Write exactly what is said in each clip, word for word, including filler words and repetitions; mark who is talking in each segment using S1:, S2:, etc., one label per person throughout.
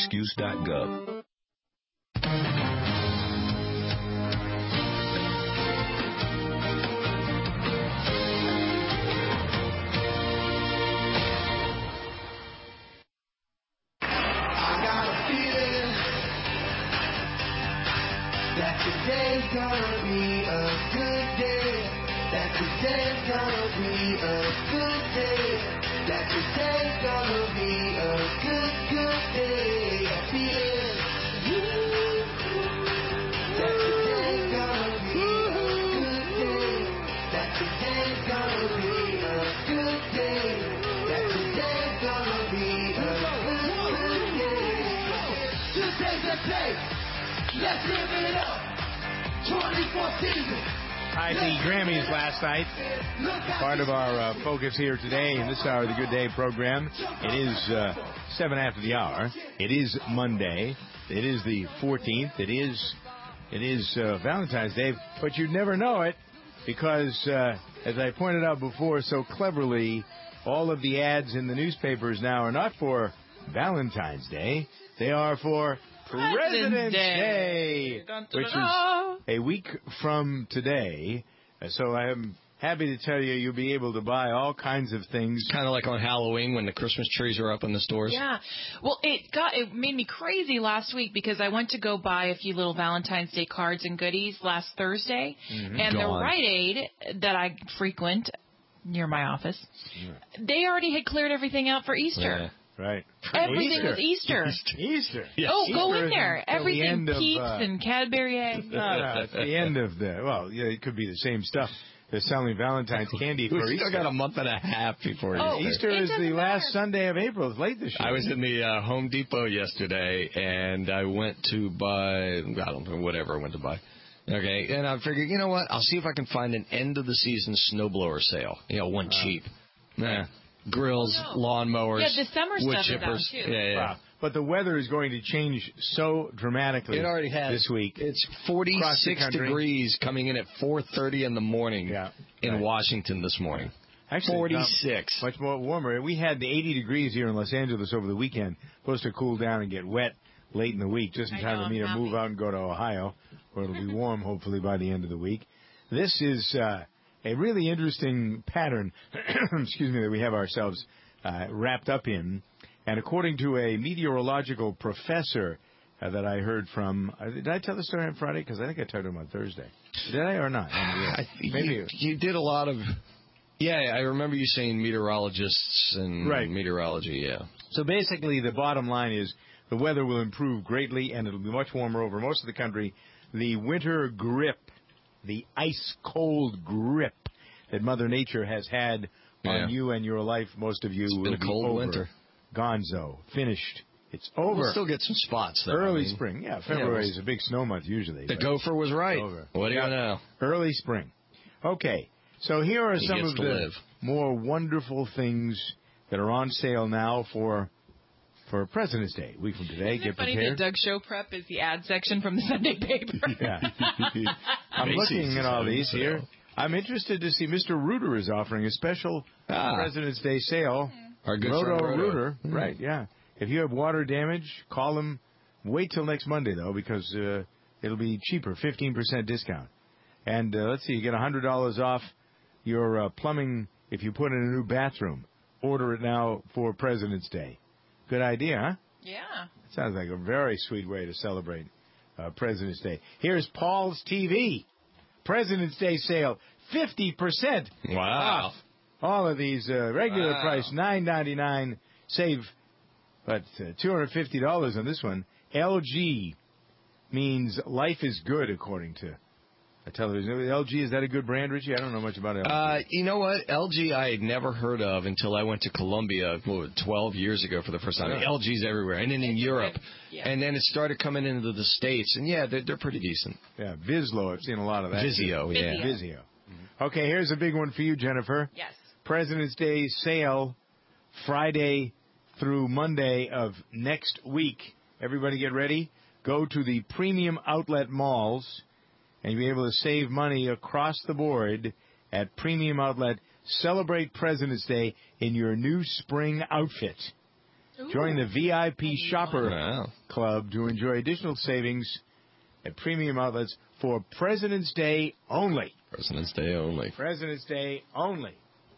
S1: excuse dot gov.
S2: Today's gonna be a good day. That today's gonna be a good day. That today's gonna be a good, good day. I feel it. That today's gonna be a good day. That today's gonna be a good day. That today's gonna be a good, good day. Today's the day. Let's live it up. twenty-four seasons.
S3: Hi, the Grammys last night. Part of our uh, focus here today in this hour of the Good Day program. It is uh, seven after the hour. It is Monday. It is the fourteenth. It is it is uh, Valentine's Day, but you'd never know it because, uh, as I pointed out before so cleverly, all of the ads in the newspapers now are not for Valentine's Day. They are for President's Day,
S4: Dun, dun,
S3: which
S4: dun, dun.
S3: is a week from today. So I am happy to tell you you'll be able to buy all kinds of things.
S5: Kind of like on Halloween when the Christmas trees are up in the stores.
S4: Yeah. Well, it got it made me crazy last week because I went to go buy a few little Valentine's Day cards and goodies last Thursday,
S3: Mm-hmm.
S4: and the
S5: Gone.
S4: Rite Aid that I frequent near my office, they already had cleared everything out for Easter.
S5: Yeah.
S3: Right.
S4: Everything
S3: Easter.
S4: was Easter.
S3: Easter.
S5: Yes.
S4: Oh, go
S3: Easter
S4: in there.
S3: is until the
S4: Everything,
S3: end of,
S4: Peeps
S3: uh,
S4: and Cadbury eggs.
S3: Uh, it's the end of the, well, yeah, it could be the same stuff. They're selling Valentine's candy for
S5: We
S3: Easter.
S5: still got a month and a half before
S4: Oh,
S5: Easter.
S3: Easter
S4: It
S3: is the
S4: doesn't
S3: last
S4: matter.
S3: Sunday of April. It's late this year.
S5: I was in the uh, Home Depot yesterday, and I went to buy, I don't know, whatever I went to buy. Okay, and I figured, you know what, I'll see if I can find an end-of-the-season snowblower sale. You know, one cheap. Nah. Grills,
S4: Oh, no.
S5: lawnmowers,
S4: Yeah, the summer
S5: wood
S4: stuff is out,
S5: chippers.
S4: too.
S5: Yeah, yeah.
S3: Wow. But the weather is going to change so dramatically
S5: It already has.
S3: this week.
S5: It's
S3: Across the
S5: forty-six
S3: country.
S5: degrees coming in at four thirty in the morning
S3: Yeah,
S5: in
S3: right.
S5: Washington this morning.
S3: Actually,
S5: forty-six.
S3: Much more warmer. We had the eighty degrees here in Los Angeles over the weekend. Supposed to cool down and get wet late in the week, just in
S4: I
S3: time
S4: know,
S3: for me
S4: I'm
S3: to
S4: happy.
S3: move out and go to Ohio, where it'll be warm hopefully by the end of the week. This is uh, a really interesting pattern, excuse me, that we have ourselves uh, wrapped up in. And according to a meteorological professor uh, that I heard from, uh, did I tell the story on Friday? Because I think I told him on Thursday. Did I or not?
S5: I think
S3: Maybe.
S5: you, you did a lot of. Yeah, I remember you saying meteorologists and
S3: Right.
S5: meteorology. Yeah.
S3: So basically, the bottom line is the weather will improve greatly, and it'll be much warmer over most of the country. The winter grip, the ice-cold grip that Mother Nature has had
S5: Yeah.
S3: on you and your life, most of you
S5: It's
S3: will
S5: been a
S3: be
S5: cold
S3: over.
S5: winter.
S3: Gonzo. Finished. It's over.
S5: We'll still get some spots though.
S3: Early
S5: I mean,
S3: spring. Yeah, February
S5: we'll-
S3: is a big snow month usually.
S5: The
S3: but
S5: gopher was right.
S3: over.
S5: What do
S3: Yeah.
S5: you know?
S3: Early spring. Okay. So here are
S5: He
S3: some
S5: gets
S3: of
S5: to
S3: the
S5: live.
S3: more wonderful things that are on sale now for for President's Day. A week from today.
S4: Isn't
S3: Get
S4: it funny
S3: prepared.
S4: that Doug Show Prep is the ad section from the Sunday paper?
S3: Yeah. I'm
S5: Macy's
S3: looking
S5: is
S3: at all
S5: having
S3: these
S5: sale.
S3: here. I'm interested to see Mister Rooter is offering a special
S5: Ah.
S3: President's Day sale.
S5: Our good
S3: Roto
S5: friend Roto.
S3: Rooter.
S5: Hmm.
S3: Right, yeah. If you have water damage, call them. Wait till next Monday, though, because uh, it'll be cheaper, fifteen percent discount. And uh, let's see, you get one hundred dollars off your uh, plumbing if you put in a new bathroom. Order it now for President's Day. Good idea, huh?
S4: Yeah.
S3: Sounds like a very sweet way to celebrate uh, President's Day. Here's Paul's T V. President's Day sale, fifty percent
S5: Wow.
S3: off. All of these uh, regular
S5: Wow.
S3: price nine ninety-nine. Save, but uh, two hundred fifty dollars on this one. L G means life is good, according to a television. L G, is that a good brand, Richie? I don't know much about L G.
S5: Uh, you know what? L G I had never heard of until I went to Colombia what, twelve years ago for the first time.
S3: Yeah.
S5: L G's everywhere, and then in Europe.
S4: Yeah.
S5: And then it started coming into the States, and yeah, they're, they're pretty decent.
S3: yeah, Vizlo. I've seen a lot of that.
S5: Vizio, yeah.
S4: Vizio.
S3: Vizio. Okay, here's a big one for you, Jennifer.
S4: Yes.
S3: President's Day sale Friday through Monday of next week. Everybody get ready. Go to the premium outlet malls and you'll be able to save money across the board at Premium Outlet. Celebrate President's Day in your new spring outfit. Join the V I P Shopper
S5: Wow.
S3: Club to enjoy additional savings at premium outlets for President's Day only.
S5: President's Day only.
S3: President's Day only.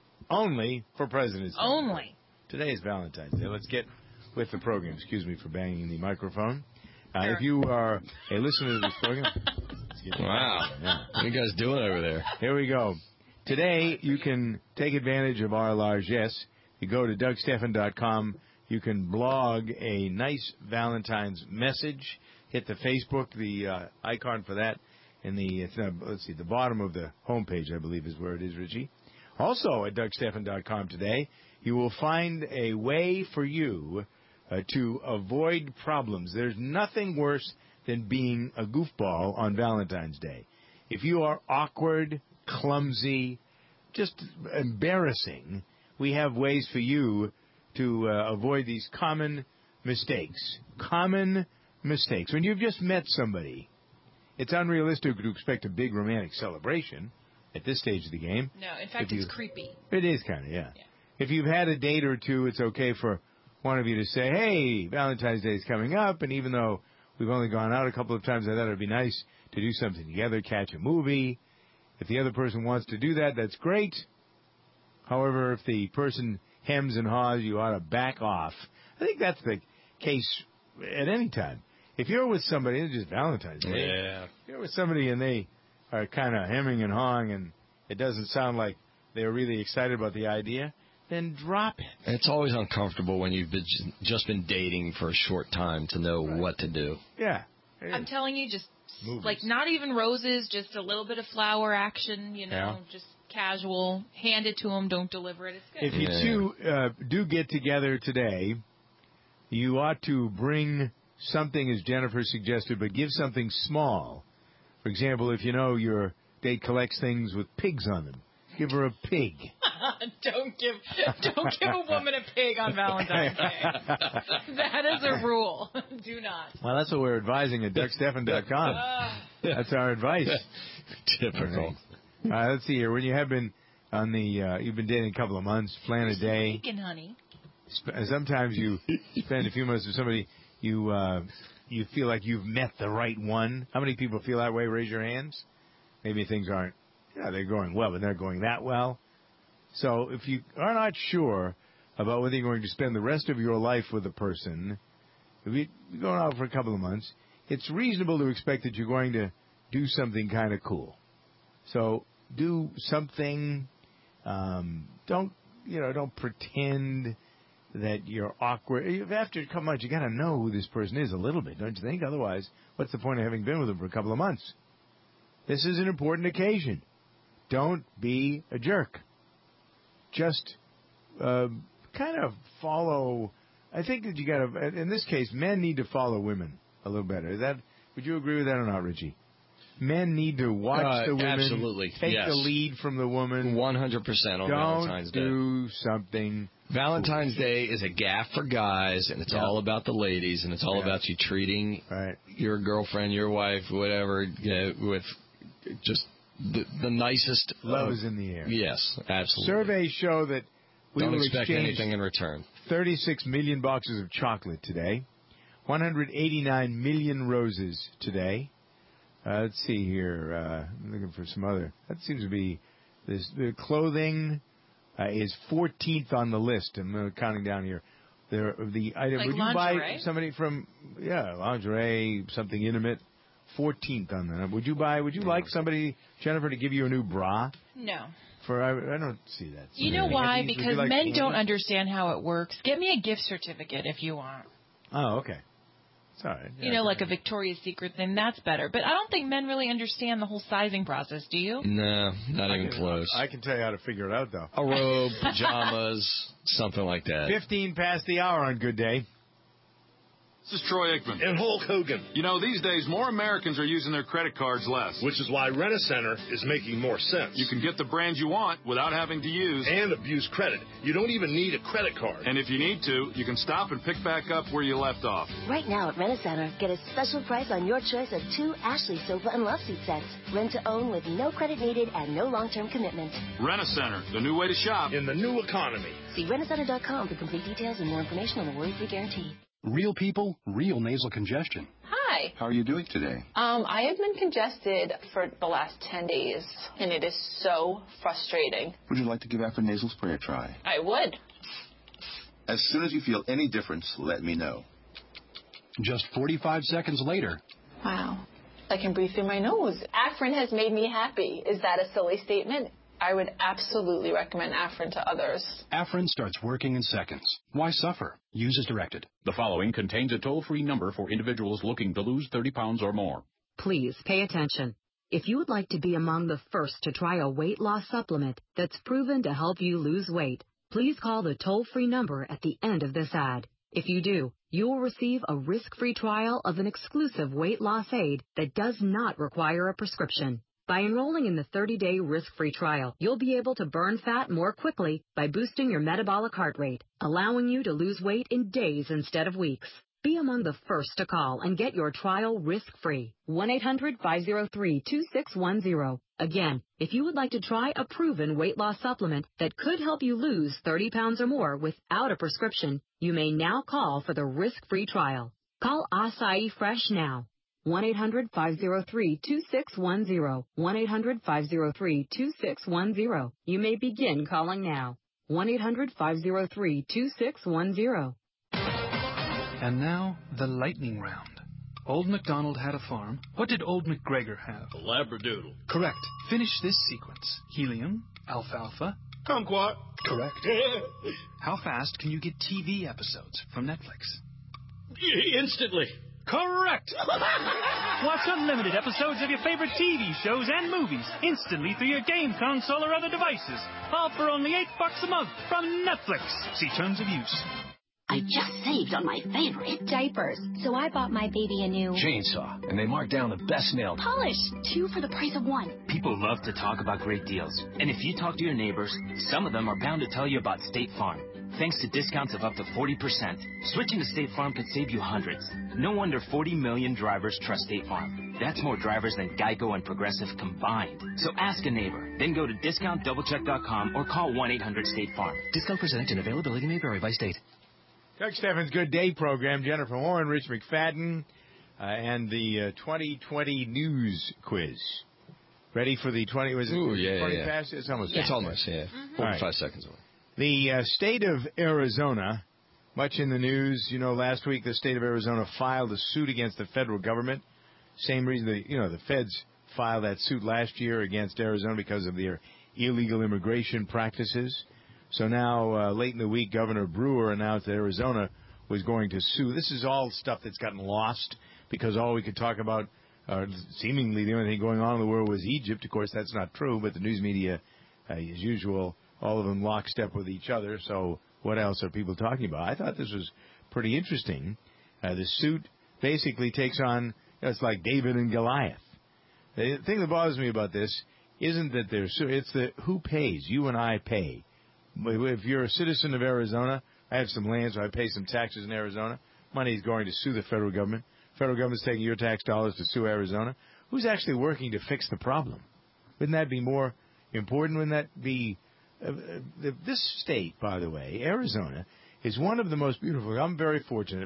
S3: Only for President's Day.
S4: Only.
S3: Today is Valentine's Day. Let's get with the program. Excuse me for banging the microphone. Uh,
S4: Sure.
S3: if you are a listener to this program, let's get
S5: Wow.
S3: Yeah.
S5: What are you guys doing over there?
S3: Here we go. Today, you can take advantage of our largesse. You go to Doug Stephan dot com. You can blog a nice Valentine's message. Hit the Facebook, the uh, icon for that, and the it's, uh, let's see, the bottom of the homepage, I believe, is where it is, Richie. Also, at Doug Stephan dot com today, you will find a way for you uh, to avoid problems. There's nothing worse than being a goofball on Valentine's Day. If you are awkward, clumsy, just embarrassing, we have ways for you to uh, avoid these common mistakes. Common mistakes. When you've just met somebody, it's unrealistic to expect a big romantic celebration at this stage of the game.
S4: No, in fact,
S3: If you-
S4: it's creepy.
S3: It is kind of, yeah.
S4: Yeah.
S3: If you've had a date or two, it's okay for one of you to say, hey, Valentine's Day is coming up, and even though we've only gone out a couple of times, I thought it would be nice to do something together, catch a movie. If the other person wants to do that, that's great. However, if the person hems and haws, you ought to back off. I think that's the case at any time. If you're with somebody, it's just Valentine's Day.
S5: Yeah.
S3: If you're with somebody and they are kind of hemming and hawing and it doesn't sound like they're really excited about the idea, then drop it.
S5: It's always uncomfortable when you've been, just been dating for a short time to know
S3: Right.
S5: what to do.
S3: Yeah.
S4: I'm telling you, just
S3: Movies.
S4: like not even roses, just a little bit of flower action, you know,
S3: Yeah.
S4: just casual. Hand it to them, don't deliver it. It's good.
S3: If you
S5: Yeah.
S3: two uh, do get together today, you ought to bring something, as Jennifer suggested, but give something small. For example, if you know your date collects things with pigs on them, give her a pig.
S4: don't give don't give a woman a pig on Valentine's Day. That is a rule. Do not.
S3: Well, that's what we're advising at Doug Stephan dot com.
S4: Ah.
S3: That's our advice.
S5: Typical.
S3: Uh, let's see here. When you have been on the, uh, you've been dating a couple of months, plan a day.
S4: Bacon, honey.
S3: Sp- Sometimes you spend a few months with somebody, you uh, you feel like you've met the right one. How many people feel that way? Raise your hands. Maybe things aren't, yeah, they're going well, but they're going that well. So if you are not sure about whether you're going to spend the rest of your life with a person, if you- you're going out for a couple of months, it's reasonable to expect that you're going to do something kind of cool. So do something. Um, don't you know? Don't pretend that you're awkward. After a couple months, you got to know who this person is a little bit, don't you think? Otherwise, what's the point of having been with them for a couple of months? This is an important occasion. Don't be a jerk. Just uh, kind of follow. I think that you got to. In this case, men need to follow women a little better. Is that? Would you agree with that or not, Richie? Men need to watch
S5: Uh,
S3: the women.
S5: absolutely,
S3: Take
S5: yes.
S3: the lead from the woman.
S5: one hundred percent on
S3: Don't
S5: Valentine's Day.
S3: do something.
S5: Valentine's Day is a gaff for guys, and it's
S3: Yeah.
S5: all about the ladies, and it's all
S3: Yeah.
S5: about you treating
S3: Right.
S5: your girlfriend, your wife, whatever, you know, with just the, the nicest.
S3: Love
S5: of-
S3: is in the air.
S5: Yes, absolutely.
S3: Surveys show that we
S5: Don't
S3: will
S5: expect
S3: exchange
S5: anything in return.
S3: thirty-six million boxes of chocolate today, one hundred eighty-nine million roses today. Uh, let's see here. Uh, I'm looking for some other. That seems to be this. The clothing uh, is fourteenth on the list. I'm uh, counting down here. There, the item.
S4: Like
S3: would you
S4: lingerie?
S3: buy somebody from yeah lingerie, something intimate? fourteenth on that. Would you buy? Would you like somebody, Jennifer, to give you a new bra?
S4: No.
S3: For I, I don't see that.
S4: You know why?
S3: Candies? Would you
S4: Because
S3: like
S4: men
S3: candies?
S4: don't understand how it works. Get me a gift certificate if you want.
S3: Oh, okay. It's all right.
S4: You know, like a Victoria's Secret thing. That's better. But I don't think men really understand the whole sizing process. Do you?
S5: No, not
S3: I
S5: even
S3: can-
S5: close.
S3: I can tell you how to figure it out, though.
S5: A robe, pajamas, something like that.
S3: Fifteen past the hour on Good Day.
S1: This is Troy Aikman.
S6: And Hulk Hogan.
S1: You know, these days, more Americans are using their credit cards less.
S6: Which is why Rent-A-Center is making more sense.
S1: You can get the brand you want without having to use
S6: and abuse credit. You don't even need a credit card.
S1: And if you need to, you can stop and pick back up where you left off.
S7: Right now at Rent-A-Center, get a special price on your choice of two Ashley sofa and love seat sets. Rent to own with no credit needed and no long-term commitment.
S1: Rent-A-Center, the new way to shop
S6: in the new economy.
S7: See rent a center dot com for complete details and more information on the worry-free guarantee.
S8: Real people, real nasal congestion.
S9: Hi.
S8: How are you doing today?
S9: Um, I have been congested for the last ten days, and it is so frustrating.
S8: Would you like to give Afrin Nasal Spray a try?
S9: I would.
S8: As soon as you feel any difference, let me know. Just forty-five seconds later.
S9: Wow. I can breathe through my nose. Afrin has made me happy. Is that a silly statement? I would absolutely recommend Afrin to others.
S8: Afrin starts working in seconds. Why suffer? Use as directed.
S10: The following contains a toll-free number for individuals looking to lose thirty pounds or more.
S11: Please pay attention. If you would like to be among the first to try a weight loss supplement that's proven to help you lose weight, please call the toll-free number at the end of this ad. If you do, you will receive a risk-free trial of an exclusive weight loss aid that does not require a prescription. By enrolling in the thirty-day risk-free trial, you'll be able to burn fat more quickly by boosting your metabolic heart rate, allowing you to lose weight in days instead of weeks. Be among the first to call and get your trial risk-free. one eight hundred five oh three two six one zero. Again, if you would like to try a proven weight loss supplement that could help you lose thirty pounds or more without a prescription, you may now call for the risk-free trial. Call Acai Fresh now. one eight hundred five oh three two six one zero. one eight hundred five oh three two six one zero. You may begin calling now. one eight hundred five oh three two six one zero.
S12: And now, the lightning round. Old MacDonald had a farm. What did Old MacGregor have?
S6: A Labradoodle.
S12: Correct. Finish this sequence. Helium, alfalfa.
S6: Kumquat.
S12: Correct. How fast can you get T V episodes from Netflix?
S6: Instantly.
S12: Correct!
S13: Watch unlimited episodes of your favorite T V shows and movies instantly through your game console or other devices. All for only eight bucks a month from Netflix. See terms of use.
S14: I just saved on my favorite. Diapers. So I bought my baby a new
S15: chainsaw, and they marked down the best nail
S14: polish. Two for the price of one.
S16: People love to talk about great deals. And if you talk to your neighbors, some of them are bound to tell you about State Farm. Thanks to discounts of up to forty percent. Switching to State Farm could save you hundreds. No wonder forty million drivers trust State Farm. That's more drivers than Geico and Progressive combined. So ask a neighbor. Then go to discount double check dot com or call one eight hundred State Farm.
S15: Discount percentage and availability may vary by state.
S3: Doug Steffens' Good Day program, Jennifer Warren, Rich McFadden, uh, and the uh, twenty twenty news quiz. Ready for the twenty? Was it
S5: Ooh, yeah,
S3: twenty
S5: yeah.
S3: past? It's almost.
S5: It's
S3: past.
S5: almost, yeah.
S3: Mm-hmm.
S5: forty-five
S3: right.
S5: seconds away.
S3: The uh, state of Arizona, much in the news. You know, last week the state of Arizona filed a suit against the federal government. Same reason the you know the feds filed that suit last year against Arizona because of their illegal immigration practices. So now, uh, late in the week, Governor Brewer announced that Arizona was going to sue. This is all stuff that's gotten lost because all we could talk about, uh, seemingly the only thing going on in the world was Egypt. Of course, that's not true, but the news media, uh, as usual, all of them lockstep with each other. So what else are people talking about? I thought this was pretty interesting. Uh, the suit basically takes on, you know, it's like David and Goliath. The thing that bothers me about this isn't that they're suing, it's the who pays. You and I pay. If you're a citizen of Arizona, I have some land, so I pay some taxes in Arizona. Money is going to sue the federal government. Federal government's taking your tax dollars to sue Arizona. Who's actually working to fix the problem? Wouldn't that be more important? Wouldn't that be... Uh, uh, this state, by the way, Arizona, is one of the most beautiful. I'm very fortunate,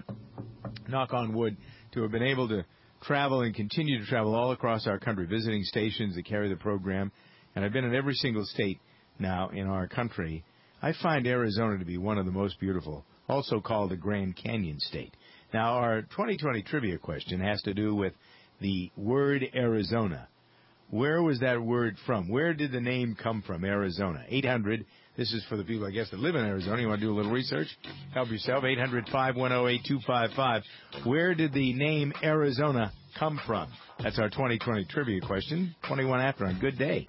S3: knock on wood, to have been able to travel and continue to travel all across our country, visiting stations that carry the program. And I've been in every single state now in our country. I find Arizona to be one of the most beautiful, also called the Grand Canyon State. Now, our twenty twenty trivia question has to do with the word Arizona. Where was that word from? Where did the name come from, Arizona? eight hundred, this is for the people, I guess, that live in Arizona. You want to do a little research? Help yourself, eight hundred, five one zero, eight two five five. Where did the name Arizona come from? That's our twenty twenty trivia question. twenty-one after on Good Day.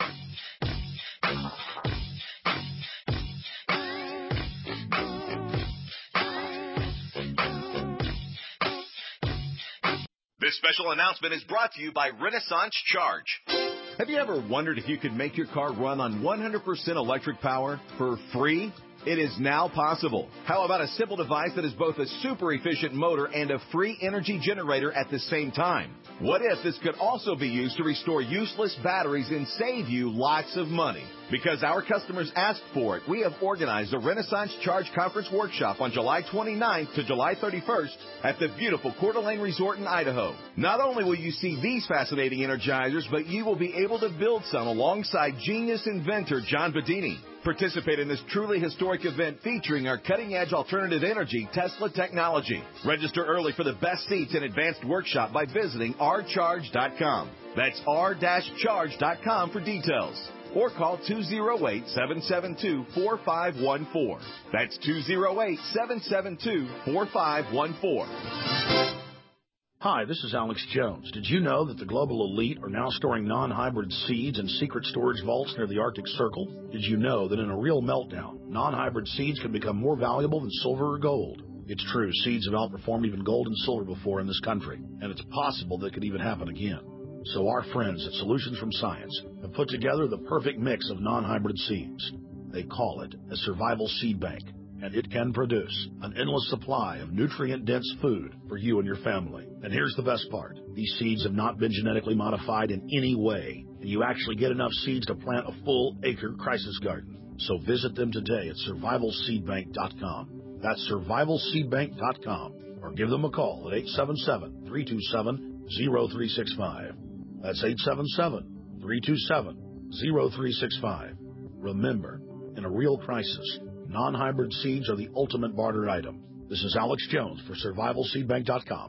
S17: This special announcement is brought to you by Renaissance Charge. Have you ever wondered if you could make your car run on one hundred percent electric power for free? It is now possible. How about a simple device that is both a super efficient motor and a free energy generator at the same time? What if this could also be used to restore useless batteries and save you lots of money? Because our customers asked for it, we have organized a Renaissance Charge Conference Workshop on July twenty-ninth to July thirty-first at the beautiful Coeur d'Alene Resort in Idaho. Not only will you see these fascinating energizers, but you will be able to build some alongside genius inventor John Bedini. Participate in this truly historic event featuring our cutting-edge alternative energy Tesla technology. Register early for the best seats and advanced workshop by visiting r charge dot com. That's r charge dot com for details. Or call two oh eight, seven seven two, four five one four. That's two oh eight, seven seven two, four five one four.
S18: Hi, this is Alex Jones. Did you know that the global elite are now storing non-hybrid seeds in secret storage vaults near the Arctic Circle? Did you know that in a real meltdown, non-hybrid seeds can become more valuable than silver or gold? It's true, seeds have outperformed even gold and silver before in this country, and it's possible that could even happen again. So our friends at Solutions from Science have put together the perfect mix of non-hybrid seeds. They call it a survival seed bank, and it can produce an endless supply of nutrient-dense food for you and your family. And here's the best part. These seeds have not been genetically modified in any way, and you actually get enough seeds to plant a full-acre crisis garden. So visit them today at survival seed bank dot com. That's survival seed bank dot com. Or give them a call at eight seven seven, three two seven, zero three six five. That's eight seven seven, three two seven, zero three six five. Remember, in a real crisis, non-hybrid seeds are the ultimate barter item. This is Alex Jones for survival seed bank dot com.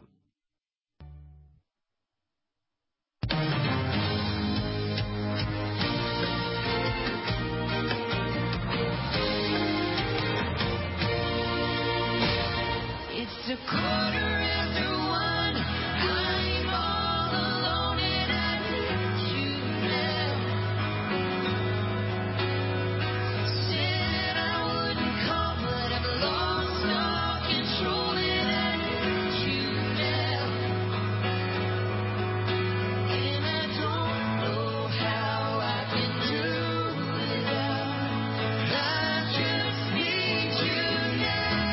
S2: It's a quarter after one. I'm all alone and I need you now. Said I wouldn't call, but I've lost all control and I need you now. And I don't know how I can do without. I just need you now.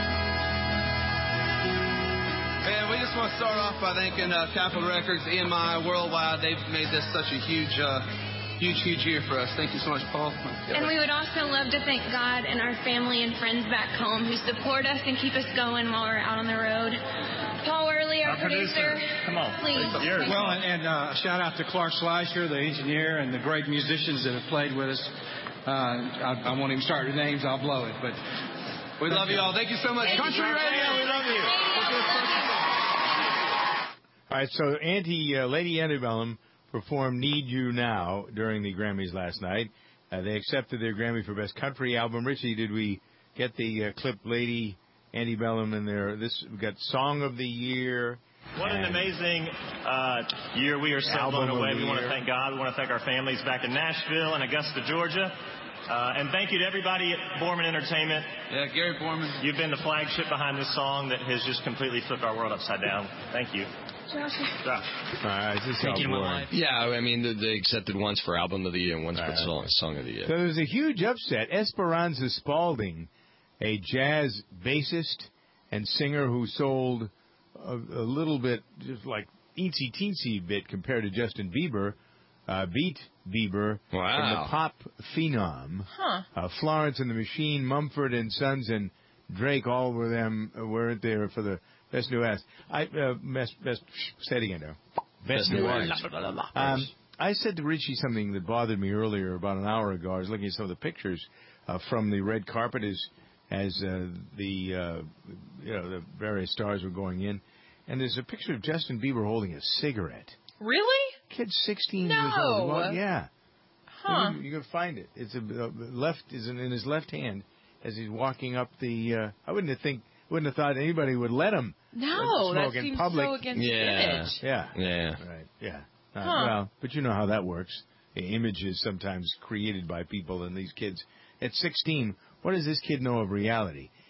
S19: And we just want to start off by thanking uh, Capitol Records, E M I, Worldwide. They've made this such a huge, uh, huge, huge year for us. Thank you so much, Paul.
S20: And we would also love to thank God and our family and friends back home who support us and keep us going while we're out on the road. Paul Worley, our,
S21: Our producer. Come on.
S20: Please.
S21: Well, and, and uh, shout out to Clark Schleicher, the engineer, and the great musicians that have played with us. Uh, I, I won't even start with names. I'll blow it. But
S19: we love you all. Thank you so much.
S21: Thank
S19: Country
S21: you.
S19: Radio, we love you.
S3: All right, so Auntie, uh, Lady Antebellum performed Need You Now during the Grammys last night. Uh, they accepted their Grammy for Best Country Album. Richie, did we get the uh, clip Lady Antebellum in there? This, we got Song of the Year.
S22: What an amazing uh, year we are so blown away. We want to
S3: year.
S22: thank God. We want to thank our families back in Nashville and Augusta, Georgia. Uh, and thank you to everybody at Borman Entertainment.
S19: Yeah, Gary Borman.
S22: You've been the flagship behind this song that has just completely flipped our world upside down. Thank you.
S20: Josh.
S22: Josh.
S3: All right, this is
S5: Thank you,
S3: boring.
S5: Yeah, I mean, they- they accepted once for Album of the Year and once for song, song of the Year.
S3: So there was a huge upset. Esperanza Spalding, a jazz bassist and singer who sold a, a little bit, just like eensy-teensy bit compared to Justin Bieber, uh, beat Bieber
S5: Wow.
S3: from the pop phenom.
S4: Huh.
S3: Uh, Florence and the Machine, Mumford and Sons, and Drake, all were them weren't there for the best new act. I uh, best best say it again now. Best,
S5: Best
S3: new
S5: new
S3: act.
S5: act.
S3: Um, I said to Richie something that bothered me earlier, about an hour ago. I was looking at some of the pictures uh, from the red carpet as as uh, the uh, you know the various stars were going in, and there's a picture of Justin Bieber holding a cigarette.
S4: Really?
S3: Kid's sixteen
S4: No.
S3: years old. Well, yeah.
S4: Huh.
S3: You, you can find it. It's a uh, left is in, in his left hand as he's walking up the. Uh, I wouldn't have think wouldn't have thought anybody would let him.
S4: No,
S3: uh,
S4: that
S3: smoke in
S4: seems
S3: public.
S4: so against
S5: Yeah.
S4: image.
S3: Yeah.
S5: Yeah.
S3: Right. Yeah. Uh,
S4: Huh.
S3: Well, but you know how that works. The image is sometimes created by people, and these kids at sixteen. What does this kid know of reality?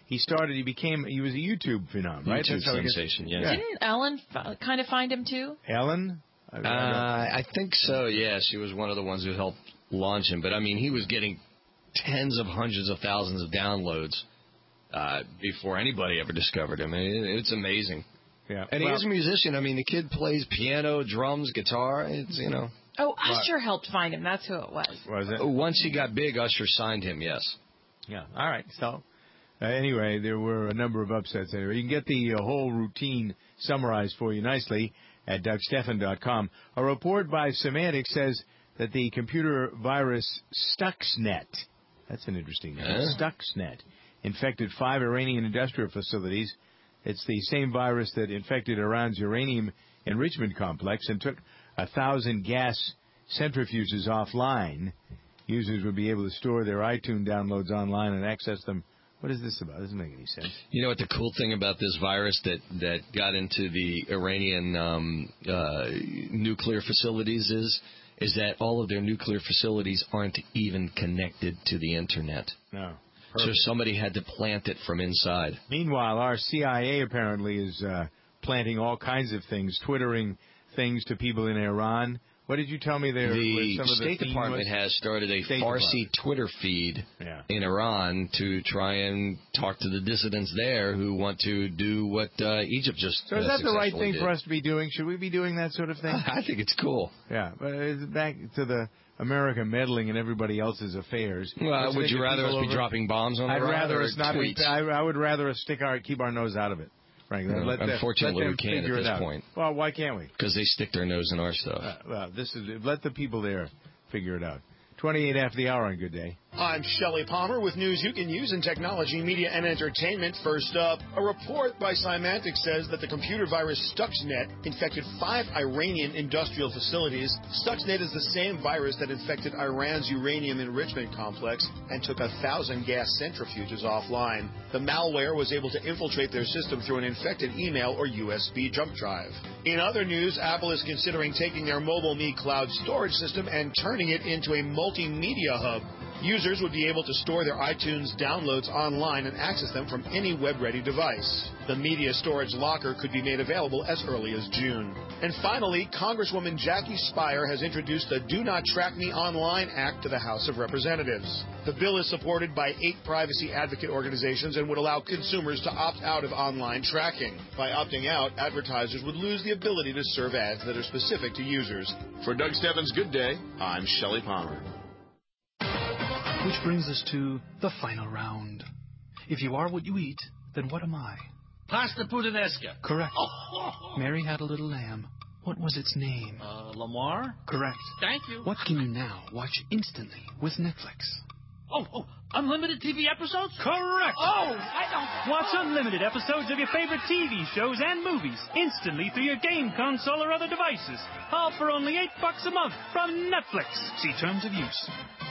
S3: he started. He became. He was a YouTube phenom, right?
S5: YouTube
S3: That's how he gets-
S5: sensation, yes.
S3: Yeah.
S4: Didn't Ellen f- kind of find him too?
S3: Ellen. I, I don't-
S5: Uh, I think so, yeah. She was one of the ones who helped launch him. But, I mean, he was getting tens of hundreds of thousands of downloads uh, before anybody ever discovered him. I mean, it's amazing.
S3: Yeah.
S5: And
S3: Well-
S5: he is a musician. I mean, the kid plays piano, drums, guitar. It's, you know.
S4: Oh, Usher helped find him. That's who it was.
S3: Was it?
S5: Once he got big, Usher signed him, yes.
S3: Yeah. All right. So, uh, anyway, there were a number of upsets. Anyway, you can get the uh, whole routine summarized for you nicely at Doug Stephan dot com. A report by Symantec says that the computer virus Stuxnet, that's an interesting name,
S5: Yeah.
S3: Stuxnet, infected five Iranian industrial facilities. It's the same virus that infected Iran's uranium enrichment complex and took a thousand gas centrifuges offline. Users would be able to store their iTunes downloads online and access them. What is this about? It doesn't make any sense.
S5: You know what the cool thing about this virus that, that got into the Iranian um, uh, nuclear facilities is? Is that all of their nuclear facilities aren't even connected to the Internet.
S3: No.
S5: So somebody had to plant it from inside.
S3: Meanwhile, our C I A apparently is uh, planting all kinds of things, twittering things to people in Iran. What did you tell me there?
S5: The
S3: some of the
S5: State
S3: theme
S5: Department
S3: was?
S5: has started a
S3: State
S5: Farsi
S3: Department.
S5: Twitter feed
S3: Yeah.
S5: in Iran to try and talk to the dissidents there who want to do what uh, Egypt just
S3: So is
S5: uh,
S3: that the right
S5: successfully
S3: thing
S5: did.
S3: for us to be doing? Should we be doing that sort of thing?
S5: I think it's cool.
S3: Yeah, but it's back to the America meddling in everybody else's affairs.
S5: Well,
S3: Let's
S5: would
S3: take
S5: you
S3: the
S5: rather us
S3: people
S5: be
S3: over-
S5: dropping bombs on
S3: I'd
S5: Iran
S3: rather
S5: or
S3: us not be.
S5: tweets?
S3: I, I would rather us stick our keep our nose out of it. Frankly,
S5: No,
S3: let them,
S5: unfortunately,
S3: let them
S5: we can't
S3: figure
S5: at
S3: it
S5: this
S3: out.
S5: point.
S3: Well, why can't we?
S5: Because they stick their nose in our stuff.
S3: Uh, well, this is let the people there figure it out. Twenty-eight after the hour on Good Day.
S1: I'm Shelley Palmer with news you can use in technology, media, and entertainment. First up, a report by Symantec says that the computer virus Stuxnet infected five Iranian industrial facilities. Stuxnet is the same virus that infected Iran's uranium enrichment complex and took a thousand gas centrifuges offline. The malware was able to infiltrate their system through an infected email or U S B jump drive. In other news, Apple is considering taking their Mobile Me cloud storage system and turning it into a multimedia hub. Users would be able to store their iTunes downloads online and access them from any web-ready device. The media storage locker could be made available as early as June. And finally, Congresswoman Jackie Speier has introduced the Do Not Track Me Online Act to the House of Representatives. The bill is supported by eight privacy advocate organizations and would allow consumers to opt out of online tracking. By opting out, advertisers would lose the ability to serve ads that are specific to users. For Doug Stebbins' Good Day, I'm Shelley Palmer.
S12: Which brings us to the final round. If you are what you eat, then what am I?
S6: Pasta puttanesca.
S12: Correct. Mary had a little lamb. What was its name?
S6: Uh, Lamar?
S12: Correct.
S6: Thank you.
S12: What can you now watch instantly with Netflix?
S6: Oh, oh, unlimited T V episodes?
S13: Correct.
S6: Oh, I don't...
S13: Watch unlimited episodes of your favorite T V shows and movies instantly through your game console or other devices. All for only eight bucks a month from Netflix. See terms of use.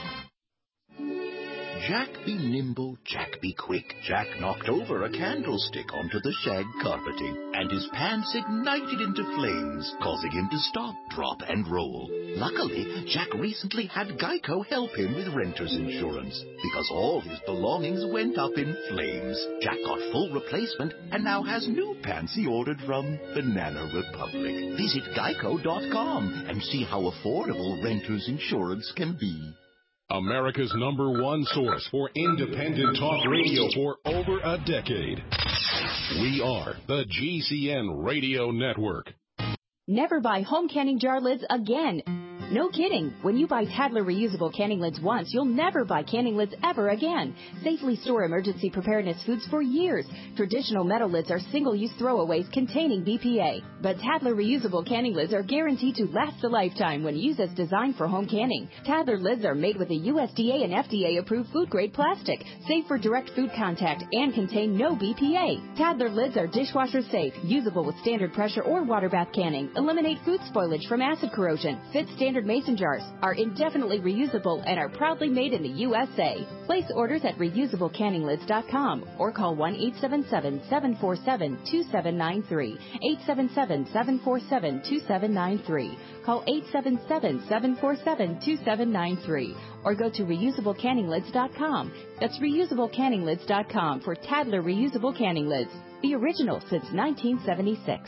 S7: Jack be nimble, Jack be quick. Jack knocked over a candlestick onto the shag carpeting, and his pants ignited into flames, causing him to stop, drop, and roll. Luckily, Jack recently had Geico help him with renter's insurance, because all his belongings went up in flames. Jack got full replacement and now has new pants he ordered from Banana Republic. Visit geico dot com and see how affordable renter's insurance can be.
S23: America's number one source for independent talk radio for over a decade. We are the G C N Radio Network.
S24: Never buy home canning jar lids again. No kidding. When you buy Tadler reusable canning lids once, you'll never buy canning lids ever again. Safely store emergency preparedness foods for years. Traditional metal lids are single-use throwaways containing B P A. But Tadler reusable canning lids are guaranteed to last a lifetime when used as designed for home canning. Tadler lids are made with a U S D A and F D A-approved food-grade plastic, safe for direct food contact, and contain no B P A. Tadler lids are dishwasher safe, usable with standard pressure or water bath canning, eliminate food spoilage from acid corrosion, fit standard standard mason jars, are indefinitely reusable, and are proudly made in the U S A. Place orders at reusable canning lids dot com or call one eight seven seven, seven four seven, two seven nine three, eight seven seven, seven four seven, two seven nine three. Call eight seven seven, seven four seven, two seven nine three or go to reusable canning lids dot com. That's reusable canning lids dot com for Tadler reusable canning lids, the original since nineteen seventy-six.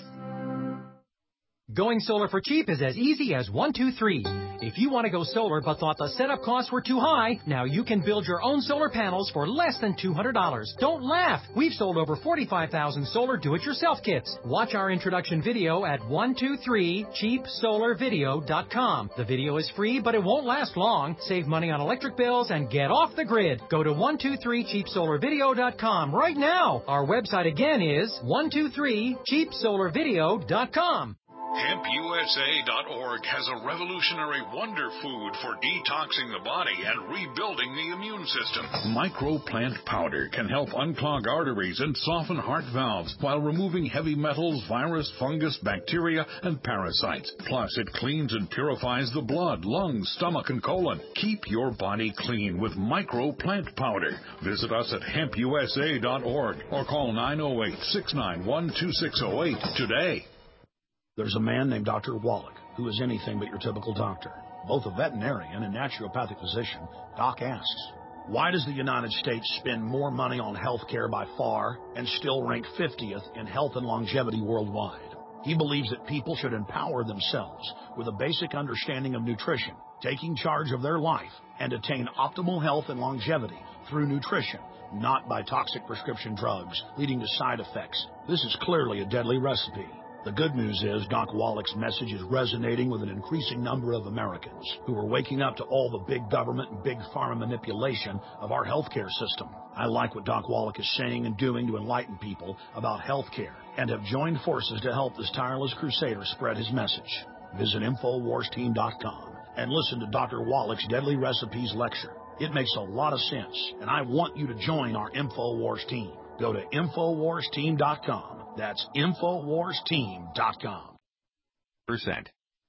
S8: Going solar for cheap is as easy as one, two, three. If you want to go solar but thought the setup costs were too high, now you can build your own solar panels for less than two hundred dollars. Don't laugh. We've sold over forty-five thousand solar do-it-yourself kits. Watch our introduction video at one two three cheap solar video dot com. The video is free, but it won't last long. Save money on electric bills and get off the grid. Go to one two three cheap solar video dot com right now. Our website again is one two three cheap solar video dot com.
S23: Hemp U S A dot org has a revolutionary wonder food for detoxing the body and rebuilding the immune system. Microplant powder can help unclog arteries and soften heart valves while removing heavy metals, virus, fungus, bacteria, and parasites. Plus, it cleans and purifies the blood, lungs, stomach, and colon. Keep your body clean with Microplant powder. Visit us at hemp U S A dot org or call nine oh eight, six nine one, two six oh eight today.
S18: There's a man named Doctor Wallach who is anything but your typical doctor. Both a veterinarian and naturopathic physician, Doc asks, why does the United States spend more money on health care by far and still rank fiftieth in health and longevity worldwide? He believes that people should empower themselves with a basic understanding of nutrition, taking charge of their life, and attain optimal health and longevity through nutrition, not by toxic prescription drugs leading to side effects. This is clearly a deadly recipe. The good news is Doc Wallach's message is resonating with an increasing number of Americans who are waking up to all the big government and big pharma manipulation of our healthcare system. I like what Doc Wallach is saying and doing to enlighten people about healthcare and have joined forces to help this tireless crusader spread his message. Visit infowars team dot com and listen to Doctor Wallach's Deadly Recipes lecture. It makes a lot of sense, and I want you to join our InfoWars team. Go to infowars team dot com. That's infowars team dot com.
S3: Percent.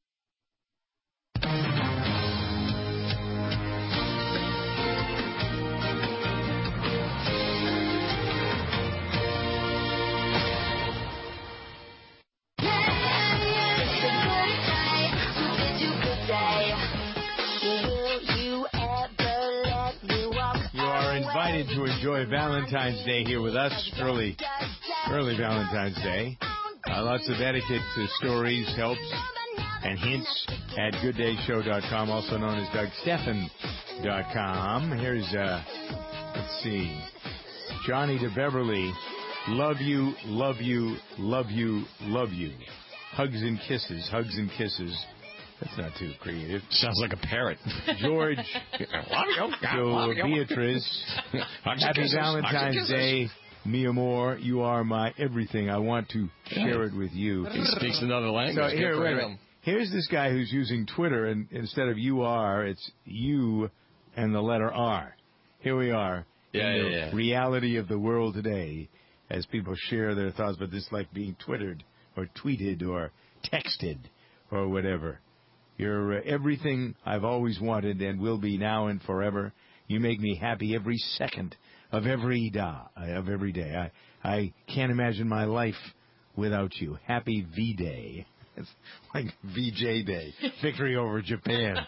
S3: Invited to enjoy Valentine's Day here with us, early early Valentine's Day. Uh, lots of etiquette uh, stories, helps, and hints at good day show dot com, also known as Doug Stephan dot com. Here's, uh, let's see, Johnny de Beverly. Love you, love you, love you, love you. Hugs and kisses, hugs and kisses. That's not too creative.
S5: Sounds like a parrot.
S3: George.
S5: Love you.
S3: To
S5: Love you.
S3: Beatrice.
S5: Hugs and
S3: Happy
S5: kisses.
S3: Valentine's
S5: Hugs and kisses.
S3: Day, mi amor. You are my everything. I want to share it with you.
S5: He speaks another language.
S3: So here,
S5: Good for
S3: wait a
S5: him.
S3: minute. Here's this guy who's using Twitter, and instead of you are, it's you and the letter R. Here we are.
S5: Yeah,
S3: in
S5: yeah,
S3: the
S5: yeah.
S3: reality of the world today, as people share their thoughts, but this is like being twittered or tweeted or texted or whatever. You're uh, everything I've always wanted and will be now and forever. You make me happy every second of every da of every day. I I can't imagine my life without you. Happy V-Day. It's like V J Day. Victory over Japan.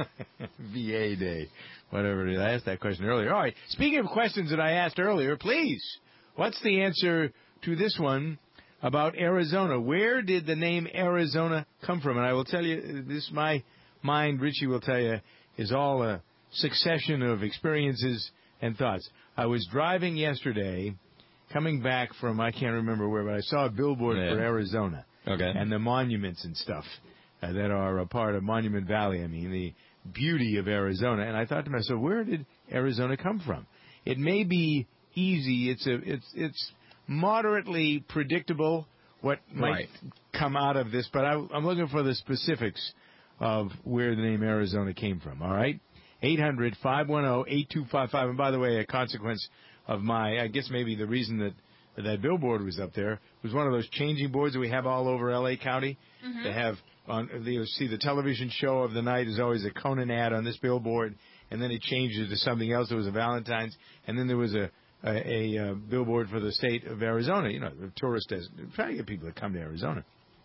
S3: V A Day. Whatever it is. I asked that question earlier. All right. Speaking of questions that I asked earlier, please, what's the answer to this one about Arizona? Where did the name Arizona come from? And I will tell you, this, my mind, Richie will tell you, is all a succession of experiences and thoughts. I was driving yesterday, coming back from, I can't remember where, but I saw a billboard
S5: Yeah.
S3: for Arizona.
S5: Okay.
S3: And the monuments and stuff uh, that are a part of Monument Valley. I mean, the beauty of Arizona. And I thought to myself, where did Arizona come from? It may be easy. It's a, it's, it's moderately predictable what might
S5: Right.
S3: come out of this, but I, I'm looking for the specifics of where the name Arizona came from. All right, eight hundred, five one zero, eight two five five. And by the way, a consequence of my, I guess maybe the reason that that billboard was up there was one of those changing boards that we have all over L A County.
S4: Mhm.
S3: They have on you see the television show of the night is always a Conan ad on this billboard, and then it changes to something else. There was a Valentine's, and then there was a a, a, a billboard for the state of Arizona. You know, the tourist des- trying to get people to come to Arizona.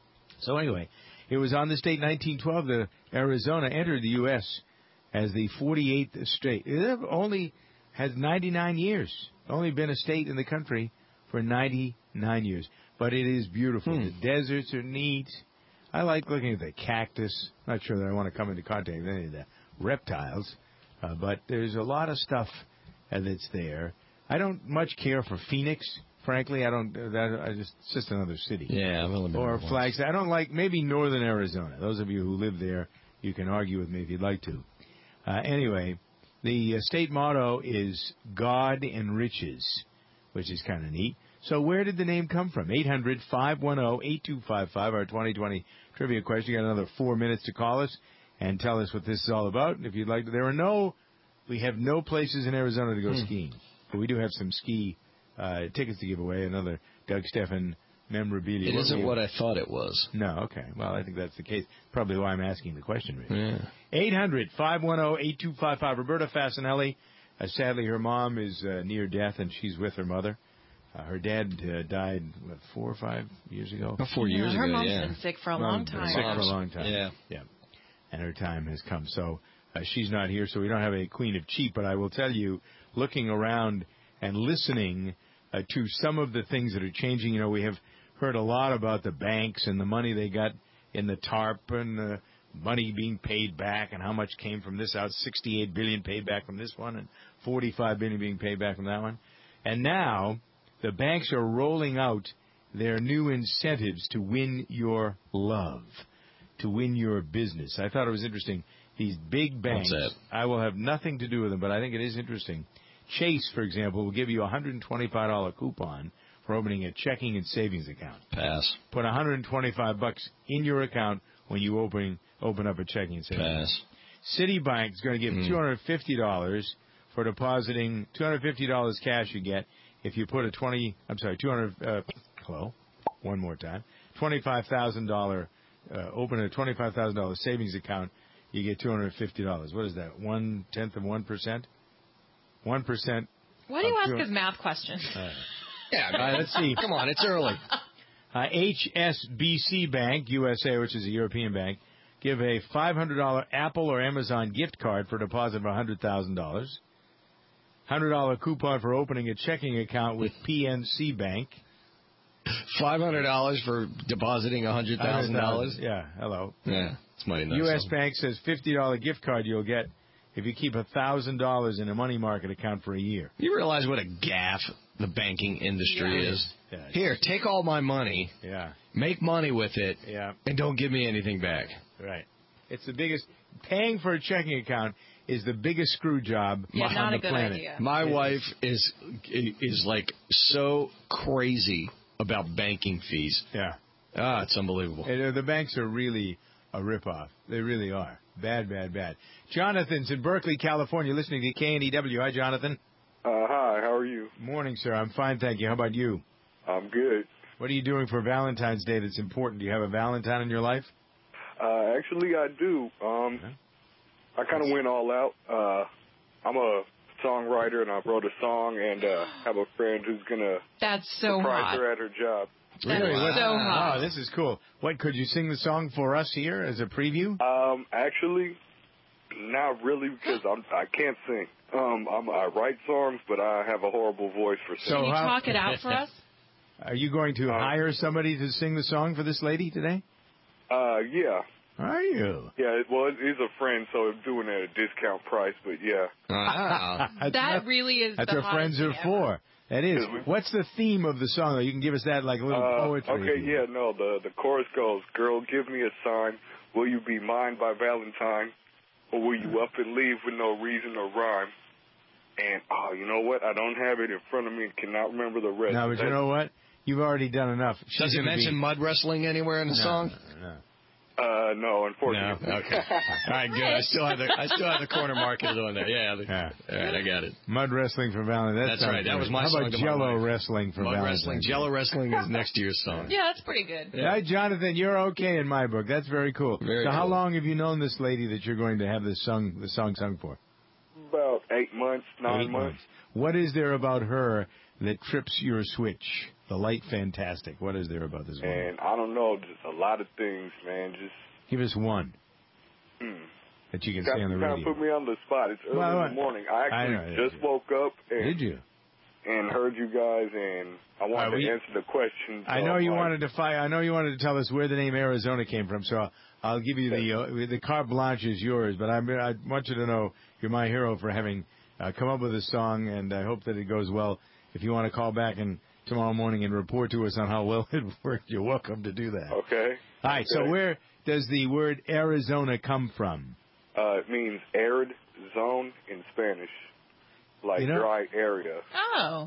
S3: So anyway, it was on this date, nineteen twelve, that Arizona entered the U S as the forty-eighth state. It only has ninety-nine years. Only been a state in the country for ninety-nine years. But it is beautiful.
S5: Hmm.
S3: The deserts are neat. I like looking at the cactus. Not sure that I want to come into contact with any of the reptiles. Uh, but there's a lot of stuff uh, that's there. I don't much care for Phoenix. Frankly, I don't. That, I just it's just another city.
S5: Yeah, I've only been
S3: or
S5: there
S3: Flagstaff. I don't like maybe northern Arizona. Those of you who live there, you can argue with me if you'd like to. Uh, anyway, the uh, state motto is God and Riches, which is kind of neat. So where did the name come from? eight hundred, five one zero, eight two five five, our twenty twenty trivia question. You got another four minutes to call us and tell us what this is all about. And if you'd like to, there are no, we have no places in Arizona to go
S5: Hmm.
S3: skiing. But we do have some ski uh, tickets to give away, another Doug Steffen memorabilia.
S5: It
S3: What
S5: isn't
S3: were you-
S5: what I thought it was.
S3: No, okay. Well, I think that's the case. Probably why I'm asking the question, really.
S5: Yeah.
S3: eight hundred, five one zero, eight two five five. Roberta Fasinelli, uh, sadly, her mom is uh, near death, and she's with her mother. Uh, her dad uh, died, what, four or five years ago?
S5: Oh, four years
S4: her
S5: ago,
S4: mom's
S5: yeah.
S4: been sick for a
S3: Well,
S4: long
S3: been
S4: time.
S3: Sick for a long time.
S5: Yeah.
S3: Yeah. And her time has come. So uh, she's not here, so we don't have a Queen of Cheap. But I will tell you, looking around and listening uh, to some of the things that are changing, you know, we have heard a lot about the banks and the money they got in the TARP and the money being paid back and how much came from this out, sixty-eight billion dollars paid back from this one and forty-five billion dollars being paid back from that one. And now the banks are rolling out their new incentives to win your love, to win your business. I thought it was interesting. These big banks,
S5: What's that?
S3: I will have nothing to do with them, but I think it is interesting. Chase, for example, will give you a one hundred twenty-five dollars coupon for opening a checking and savings account.
S5: Pass.
S3: Put one hundred twenty-five bucks in your account when you open open up a checking and savings.
S5: Pass.
S3: Citibank is going to give
S5: Mm.
S3: two hundred fifty dollars for depositing two hundred fifty dollars cash you get if you put a twenty. I'm sorry, two hundred. Uh, hello, one more time. Twenty-five thousand dollar. Uh, open a twenty-five thousand dollar savings account. You get two hundred fifty dollars. What is that? One tenth of one percent. One percent.
S4: Why do you ask us math questions?
S3: Uh,
S5: Yeah,
S3: All right, let's see.
S5: Come on, it's early.
S3: Uh, H S B C Bank, U S A, which is a European bank, give a five hundred dollars Apple or Amazon gift card for a deposit of one hundred thousand dollars. one hundred dollars coupon for opening a checking account with P N C Bank.
S5: five hundred dollars for depositing one hundred thousand dollars?
S3: Yeah, hello.
S5: Yeah, it's mighty nice.
S3: U S Bank says fifty dollars gift card you'll get if you keep one thousand dollars in a money market account for a year.
S5: You realize what a gaffe the banking industry
S3: Yeah.
S5: is?
S3: Yeah.
S5: Here, take all my money,
S3: Yeah,
S5: make money with it,
S3: yeah,
S5: and don't give me anything back.
S3: right. It's the biggest. Paying for a checking account is the biggest screw job
S4: Yeah,
S3: on
S4: not
S3: the
S4: a good
S3: planet.
S4: idea.
S5: My
S3: It is.
S5: wife is is like so crazy about banking fees.
S3: Yeah.
S5: Ah, it's unbelievable.
S3: And, uh, the banks are really a ripoff. They really are. Bad, bad, bad. Jonathan's in Berkeley, California, listening to K N E W. Hi, Jonathan.
S9: Uh, hi, how are you?
S3: Morning, sir. I'm fine, thank you. How about you?
S9: I'm good.
S3: What are you doing for Valentine's Day that's important? Do you have a Valentine in your life?
S9: Uh, actually, I do. Um, I kind of went all out. Uh, I'm a songwriter, and I wrote a song, and uh, have a friend who's gonna
S4: That's so
S9: surprise
S4: hot.
S9: her at her job.
S3: Really? What-
S4: so hot.
S3: Oh, this is cool. What, could you sing the song for us here as a preview?
S9: Um, actually, not really, because I'm I can't sing. Um, I'm, I write songs, but I have a horrible voice for
S3: So
S9: singing.
S4: Can you
S3: how-
S4: talk it out for us?
S3: Are you going to hire somebody to sing the song for this lady today?
S9: Uh, yeah.
S3: Are you?
S9: Yeah, it- well, it is a friend, so I'm doing it at a discount price, but yeah.
S3: That's
S4: That
S3: not-
S4: really is
S3: That's
S4: the
S3: what friends are
S4: hottest thing
S3: for. That is. What's the theme of the song? Though? You can give us that like a little
S9: Uh,
S3: poetry.
S9: okay, yeah, no, the the chorus goes, "Girl, give me a sign. Will you be mine by Valentine? Or will you up and leave with no reason or rhyme?" And, oh, you know what? I don't have it in front of me and cannot remember the rest.
S3: No, but you
S9: That's-
S3: know what? You've already done enough. She's
S5: Does it
S3: gonna
S5: mention
S3: be...
S5: mud wrestling anywhere in the
S3: No,
S5: song?
S3: no, no.
S9: Uh, no, unfortunately.
S5: No? Okay. All right, good. I still have the I still have the corner market on there. Yeah. The,
S3: yeah.
S5: All right, I got it.
S3: Mud wrestling for Valentine's.
S5: That's right. That was my
S3: How
S5: song
S3: about
S5: to my
S3: Jello
S5: wife.
S3: wrestling for
S5: Mud
S3: Valentine's?
S5: wrestling. Jello wrestling is next year's song.
S4: Yeah, that's pretty good.
S3: Yeah. Right, Jonathan, you're okay in my book. That's very cool.
S5: Very
S3: so how
S5: cool.
S3: long have you known this lady that you're going to have this sung, the song sung for?
S9: About eight months, nine
S3: Eight
S9: months.
S3: What is there about her that trips your switch? The light fantastic. What is there about this woman?
S9: And I don't know, just a lot of things, man. Just
S3: Give us one
S9: hmm.
S3: that you can
S9: Got-
S3: say on the
S9: you kinda
S3: radio.
S9: put me on the spot. It's early
S3: Well,
S9: in the morning. I
S3: I
S9: actually
S3: know, yeah,
S9: just woke up and
S3: Did you?
S9: and heard you guys, and I wanted
S3: Uh,
S9: to
S3: we-
S9: answer the question.
S3: I
S9: so
S3: know
S9: I'm
S3: you
S9: like,
S3: wanted to fi- I know you wanted to tell us where the name Arizona came from, so I'll, I'll give you the uh, the carte blanche is yours. But I, I want you to know you're my hero for having uh, come up with this song, and I hope that it goes well. If you want to call back and tomorrow morning and report to us on how well it worked, you're welcome to do that.
S9: Okay.
S3: All right. So
S9: Okay.
S3: where does the word Arizona come from?
S9: Uh, it means arid zone in Spanish, like
S3: You know-
S9: dry area.
S4: Oh.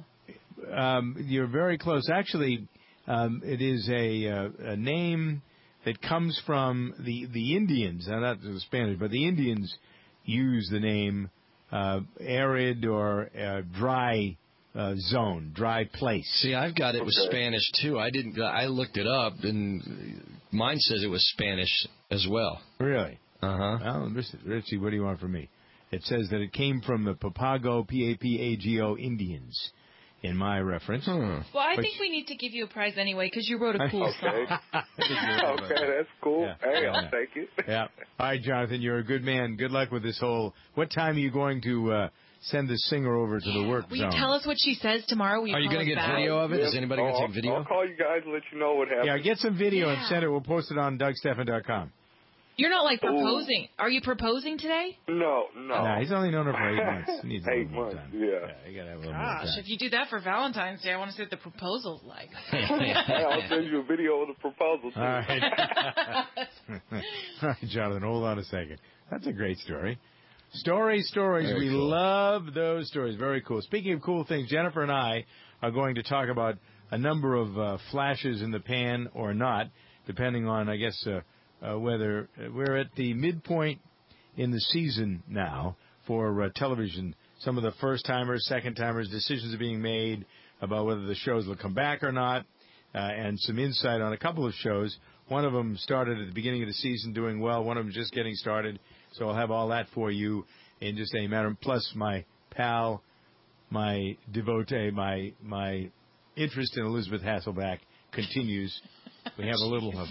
S3: Um, you're very close. Actually, um, it is a, uh, a name that comes from the, the Indians, now not the Spanish, but the Indians use the name uh, arid or uh, dry uh, zone, dry place.
S5: See, I've got it with
S3: Okay.
S5: Spanish too. I didn't. I looked it up, and mine says it was Spanish as well.
S3: Really?
S5: Uh huh.
S3: Well, Richie, what do you want from me? It says that it came from the Papago, P A P A G O Indians, in my reference.
S4: Well, I
S3: Which-
S4: think we need to give you a prize anyway because you wrote a cool
S9: Okay.
S4: song.
S9: Okay, that's cool.
S3: Yeah.
S9: Hey, I'll
S3: Yeah.
S9: take it.
S3: Yeah. All right, Jonathan, you're a good man. Good luck with this whole. What time are you going to uh, send this singer over to the work
S4: Will
S3: zone?
S4: you tell us what she says tomorrow? Will you
S5: Are you
S4: call
S5: gonna
S4: us
S5: get
S4: back?
S5: video of it? Is
S9: Yeah.
S5: anybody
S9: Oh,
S5: going to
S9: I'll-
S5: take video?
S9: I'll call you guys and let you know what happened.
S3: Yeah, get some video and
S4: Yeah.
S3: send it. We'll post it on Doug Stephan dot com.
S4: You're not like proposing. Are you proposing today?
S9: No, no.
S3: Nah, he's only known her for eight months. He needs a
S9: Eight
S3: little more
S9: months,
S3: time.
S9: yeah.
S3: Yeah, you gotta have a little more
S4: Gosh,
S3: time.
S4: if you do that for Valentine's Day, I want to see what the proposal's like.
S9: Hey, I'll send you a video of the proposal, too.
S3: All right. All right, Jonathan, hold on a second. That's a great story. Stories, stories.
S5: Very
S3: we
S5: cool.
S3: love those stories. Very cool. Speaking of cool things, Jennifer and I are going to talk about a number of uh, flashes in the pan or not, depending on, I guess, uh, uh, whether uh, we're at the midpoint in the season now for uh, television. Some of the first-timers, second-timers, decisions are being made about whether the shows will come back or not, uh, and some insight on a couple of shows. One of them started at the beginning of the season doing well. One of them just getting started. So I'll have all that for you in just a matter. Plus, my pal, my devotee, my my interest in Elizabeth Hasselbeck continues. We have a little of.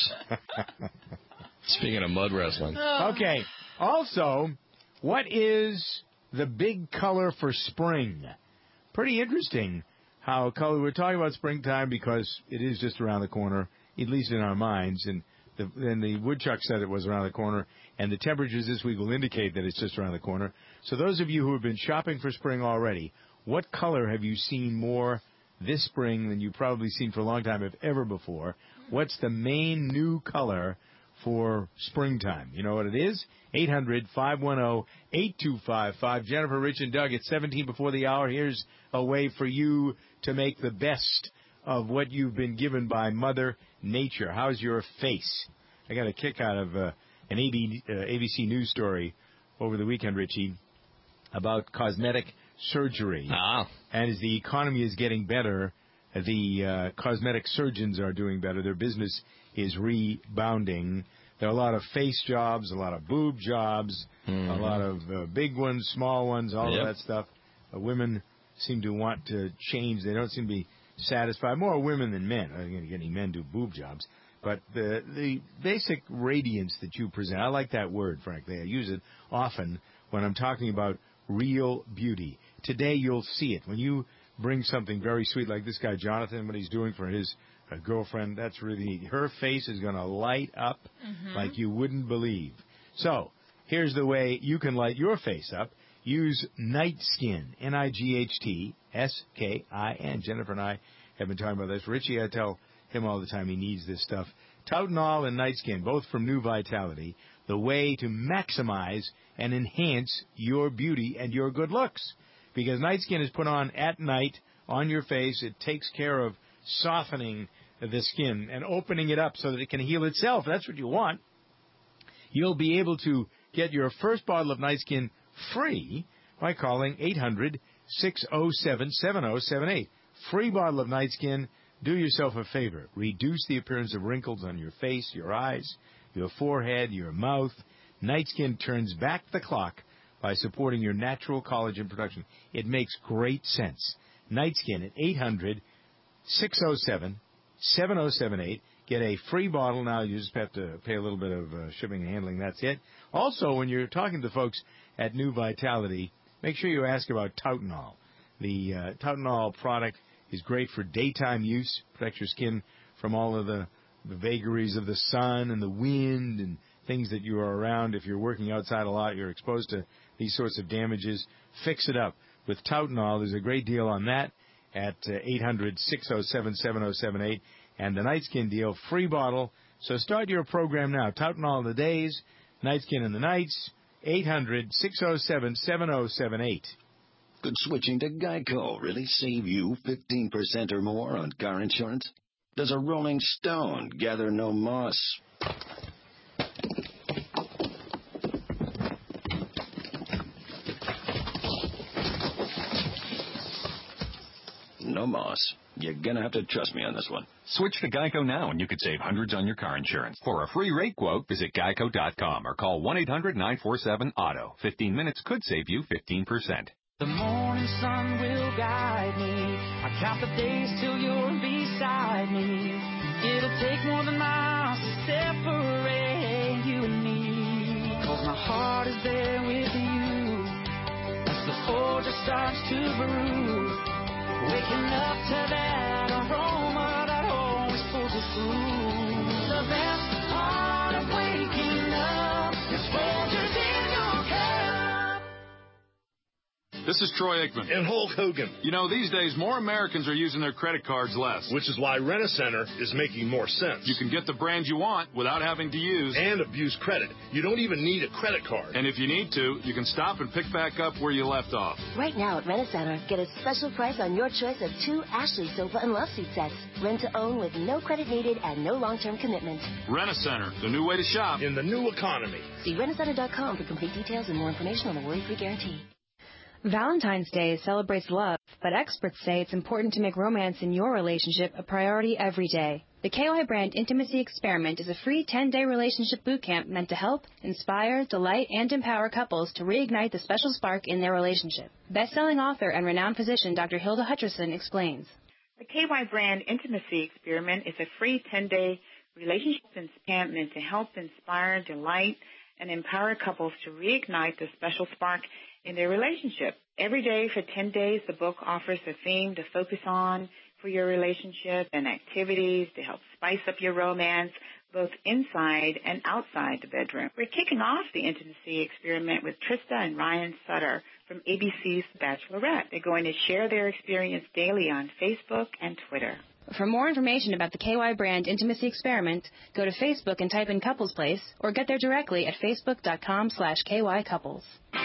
S5: Speaking of mud wrestling.
S3: Okay. Also, what is the big color for spring? Pretty interesting how color. We're talking about springtime because it is just around the corner, at least in our minds. And the, and the woodchuck said it was around the corner. And the temperatures this week will indicate that it's just around the corner. So those of you who have been shopping for spring already, what color have you seen more this spring than you've probably seen for a long time, if ever before? What's the main new color for springtime? You know what it is? eight hundred, five one zero, eight two five five. Jennifer, Rich, and Doug, it's seventeen before the hour. Here's a way for you to make the best of what you've been given by Mother Nature. How's your face? I got a kick out of uh, an A B, uh, A B C News story over the weekend, Richie, about cosmetic surgery.
S5: Ah.
S3: And as the economy is getting better, the uh, cosmetic surgeons are doing better. Their business is rebounding. There are a lot of face jobs, a lot of boob jobs,
S5: Mhm.
S3: a lot of uh, big ones, small ones, all
S5: Yep.
S3: of that stuff. Uh, women seem to want to change. They don't seem to be satisfied. More women than men. I think any men do boob jobs. But the the basic radiance that you present, I like that word, frankly. I use it often when I'm talking about real beauty. Today you'll see it. When you bring something very sweet like this guy, Jonathan, what he's doing for his uh, girlfriend, that's really, her face is going to light up
S4: Mhm.
S3: like you wouldn't believe. So here's the way you can light your face up. Use Night Skin, N I G H T S K I N. Jennifer and I have been talking about this. Richie, I tell him all the time he needs this stuff. Tautenol and Night Skin, both from New Vitality, the way to maximize and enhance your beauty and your good looks. Because Night Skin is put on at night on your face. It takes care of softening the skin and opening it up so that it can heal itself. That's what you want. You'll be able to get your first bottle of Night Skin free by calling eight hundred, six oh seven, seven oh seven eight. Free bottle of Night Skin. Do yourself a favor. Reduce the appearance of wrinkles on your face, your eyes, your forehead, your mouth. Night Skin turns back the clock by supporting your natural collagen production. It makes great sense. Night Skin at eight hundred, six oh seven, seven oh seven eight. Get a free bottle. Now you just have to pay a little bit of uh, shipping and handling. That's it. Also, when you're talking to folks at New Vitality, make sure you ask about Tautanol. The uh, Tautanol product is great for daytime use, protects your skin from all of the, the vagaries of the sun and the wind and things that you are around. If you're working outside a lot, you're exposed to these sorts of damages. Fix it up with Tautanol. There's a great deal on that at uh, eight hundred, six oh seven, seven oh seven eight. And the Night Skin deal, free bottle. So start your program now. Tautanol in the days, Night Skin in the nights, eight hundred, six oh seven, seven oh seven eight.
S10: Could switching to Geico really save you fifteen percent or more on car insurance? Does a rolling stone gather no moss? No moss. You're gonna have to trust me on this one.
S11: Switch to Geico now and you could save hundreds on your car insurance. For a free rate quote, visit geico dot com or call one eight hundred, nine four seven, auto. fifteen minutes could save you fifteen percent.
S2: The morning sun will guide me. I count the days till you're beside me. It'll take more than miles to separate you and me. Cause my heart is there with you as the forge starts to brew. Waking up to that aroma that always pulls us through. The best part of waking up is Folgers in your cup.
S14: This is Troy Aikman.
S16: And Hulk Hogan.
S14: You know, these days, more Americans are using their credit cards less.
S16: Which is why Rent-A-Center is making more sense.
S14: You can get the brand you want without having to use...
S16: And abuse credit. You don't even need a credit card.
S14: And if you need to, you can stop and pick back up where you left off.
S25: Right now at Rent-A-Center, get a special price on your choice of two Ashley sofa and love seat sets. Rent to own with no credit needed and no long-term commitment.
S14: Rent-A-Center, the new way to shop.
S16: In the new economy.
S25: See rent a center dot com for complete details and more information on the worry-free guarantee.
S26: Valentine's Day celebrates love, but experts say it's important to make romance in your relationship a priority every day. The K Y brand Intimacy Experiment is a free ten-day relationship boot camp meant to help, inspire, delight, and empower couples to reignite the special spark in their relationship. Best-selling author and renowned physician Doctor Hilda Hutcherson explains.
S27: The K Y brand Intimacy Experiment is a free ten-day relationship camp meant to help, inspire, delight, and empower couples to reignite the special spark in their relationship. Every day for ten days, the book offers a theme to focus on for your relationship and activities to help spice up your romance, both inside and outside the bedroom. We're kicking off the Intimacy Experiment with Trista and Ryan Sutter from A B C's Bachelorette. They're going to share their experience daily on Facebook and Twitter.
S26: For more information about the K Y brand Intimacy Experiment, go to Facebook and type in Couples Place, or get there directly at facebook dot com slash K Y Couples.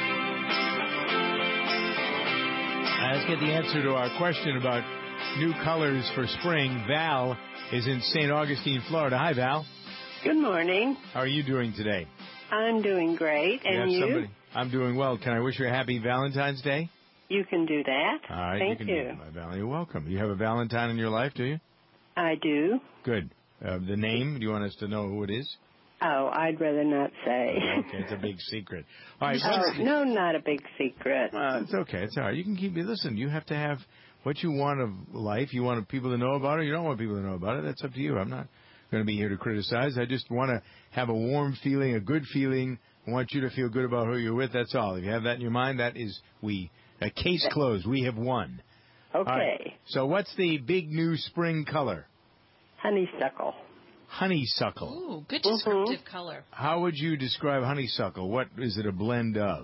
S3: Let's get the answer to our question about new colors for spring. Val is in Saint Augustine, Florida. Hi, Val.
S28: Good morning.
S3: How are you doing today?
S28: I'm doing great. And you?
S3: Somebody? I'm doing well. Can I wish you a happy Valentine's Day?
S28: You can do that.
S3: All right.
S28: Thank
S3: you. Can
S28: you.
S3: Do it, Val. You're welcome. You have a Valentine in your life, do you?
S28: I do.
S3: Good. Uh, the name, do you want us to know who it is?
S28: Oh, I'd rather not say.
S3: Okay, it's a big secret. All right.
S28: Oh, no, not a big secret.
S3: Uh, it's okay. It's all right. You can keep me. Listen, you have to have what you want of life. You want people to know about it. You don't want people to know about it. That's up to you. I'm not going to be here to criticize. I just want to have a warm feeling, a good feeling. I want you to feel good about who you're with. That's all. If you have that in your mind, that is we. A case closed. We have won.
S28: Okay.
S3: Right. So what's the big new spring color?
S28: Honeysuckle.
S3: Honeysuckle.
S4: Ooh, good descriptive
S28: mm-hmm.
S4: color.
S3: How would you describe honeysuckle? What is it a blend of?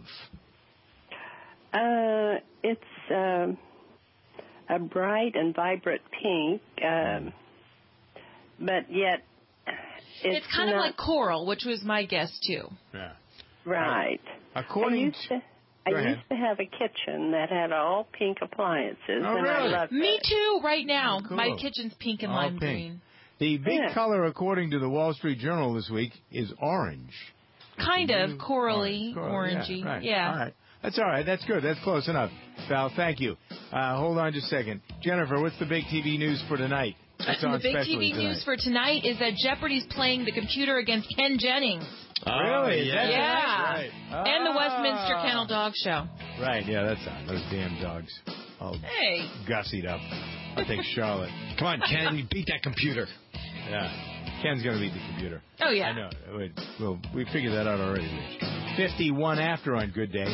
S28: Uh, it's um, a bright and vibrant pink, um, but yet it's,
S4: it's kind
S28: not...
S4: of like coral, which was my guess too.
S3: Yeah.
S28: Right.
S3: According
S28: I used to, I
S3: Go
S28: used to have a kitchen that had all pink appliances,
S3: oh,
S28: and
S3: really?
S28: I loved
S4: Me
S28: it.
S4: too, right now.
S3: Oh, cool.
S4: My kitchen's pink and
S3: all
S4: lime
S3: pink.
S4: green.
S3: The big
S28: Yeah.
S3: color, according to the Wall Street Journal this week, is orange.
S4: Kind of corally,
S3: Orange,
S4: orangey.
S3: Yeah, right.
S4: Yeah.
S3: All right. That's all right. That's good. That's close enough. Val, thank you. Uh, hold on just a second. Jennifer, what's the big T V news for tonight? What's on
S4: The big T
S3: specially
S4: V
S3: tonight?
S4: news for tonight is that Jeopardy's playing the computer against Ken Jennings.
S3: Really? Is
S5: yeah.
S3: that
S4: Yeah.
S3: right?
S4: And the Westminster
S3: Ah.
S4: Kennel Dog Show.
S3: Right, yeah, that's on. Those damn dogs. All
S4: Hey.
S3: gussied up. I'll take Charlotte.
S5: Come on, Ken, you beat that computer.
S3: Yeah. Ken's going to beat the computer.
S4: Oh, yeah.
S3: I know. Wait, well, we figured that out already, Rich. fifty-one after on Good Day.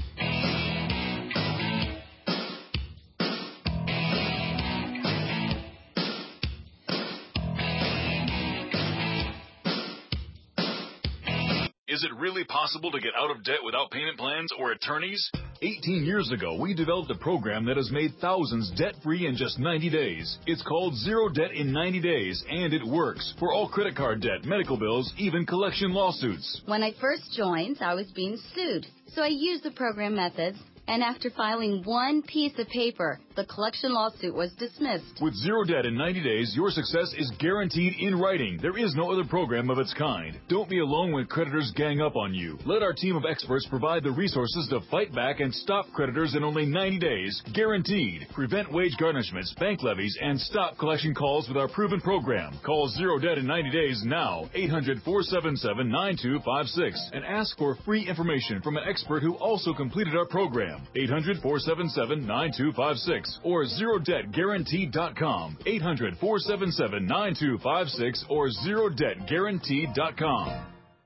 S23: Is it really possible to get out of debt without payment plans or attorneys?
S14: eighteen years ago, we developed a program that has made thousands debt-free in just ninety days. It's called Zero Debt in ninety days, and it works for all credit card debt, medical bills, even collection lawsuits.
S1: When I first joined, I was being sued. So I used the program methods, and after filing one piece of paper, the collection lawsuit was dismissed.
S14: With Zero Debt in ninety days, your success is guaranteed in writing. There is no other program of its kind. Don't be alone when creditors gang up on you. Let our team of experts provide the resources to fight back and stop creditors in only ninety days, guaranteed. Prevent wage garnishments, bank levies, and stop collection calls with our proven program. Call Zero Debt in ninety days now, eight hundred, four seven seven, nine two five six, and ask for free information from an expert who also completed our program. eight hundred, four seven seven, nine two five six or zero debt guaranteed dot com. eight hundred, four seven seven, nine two five six or zero debt guaranteed dot com.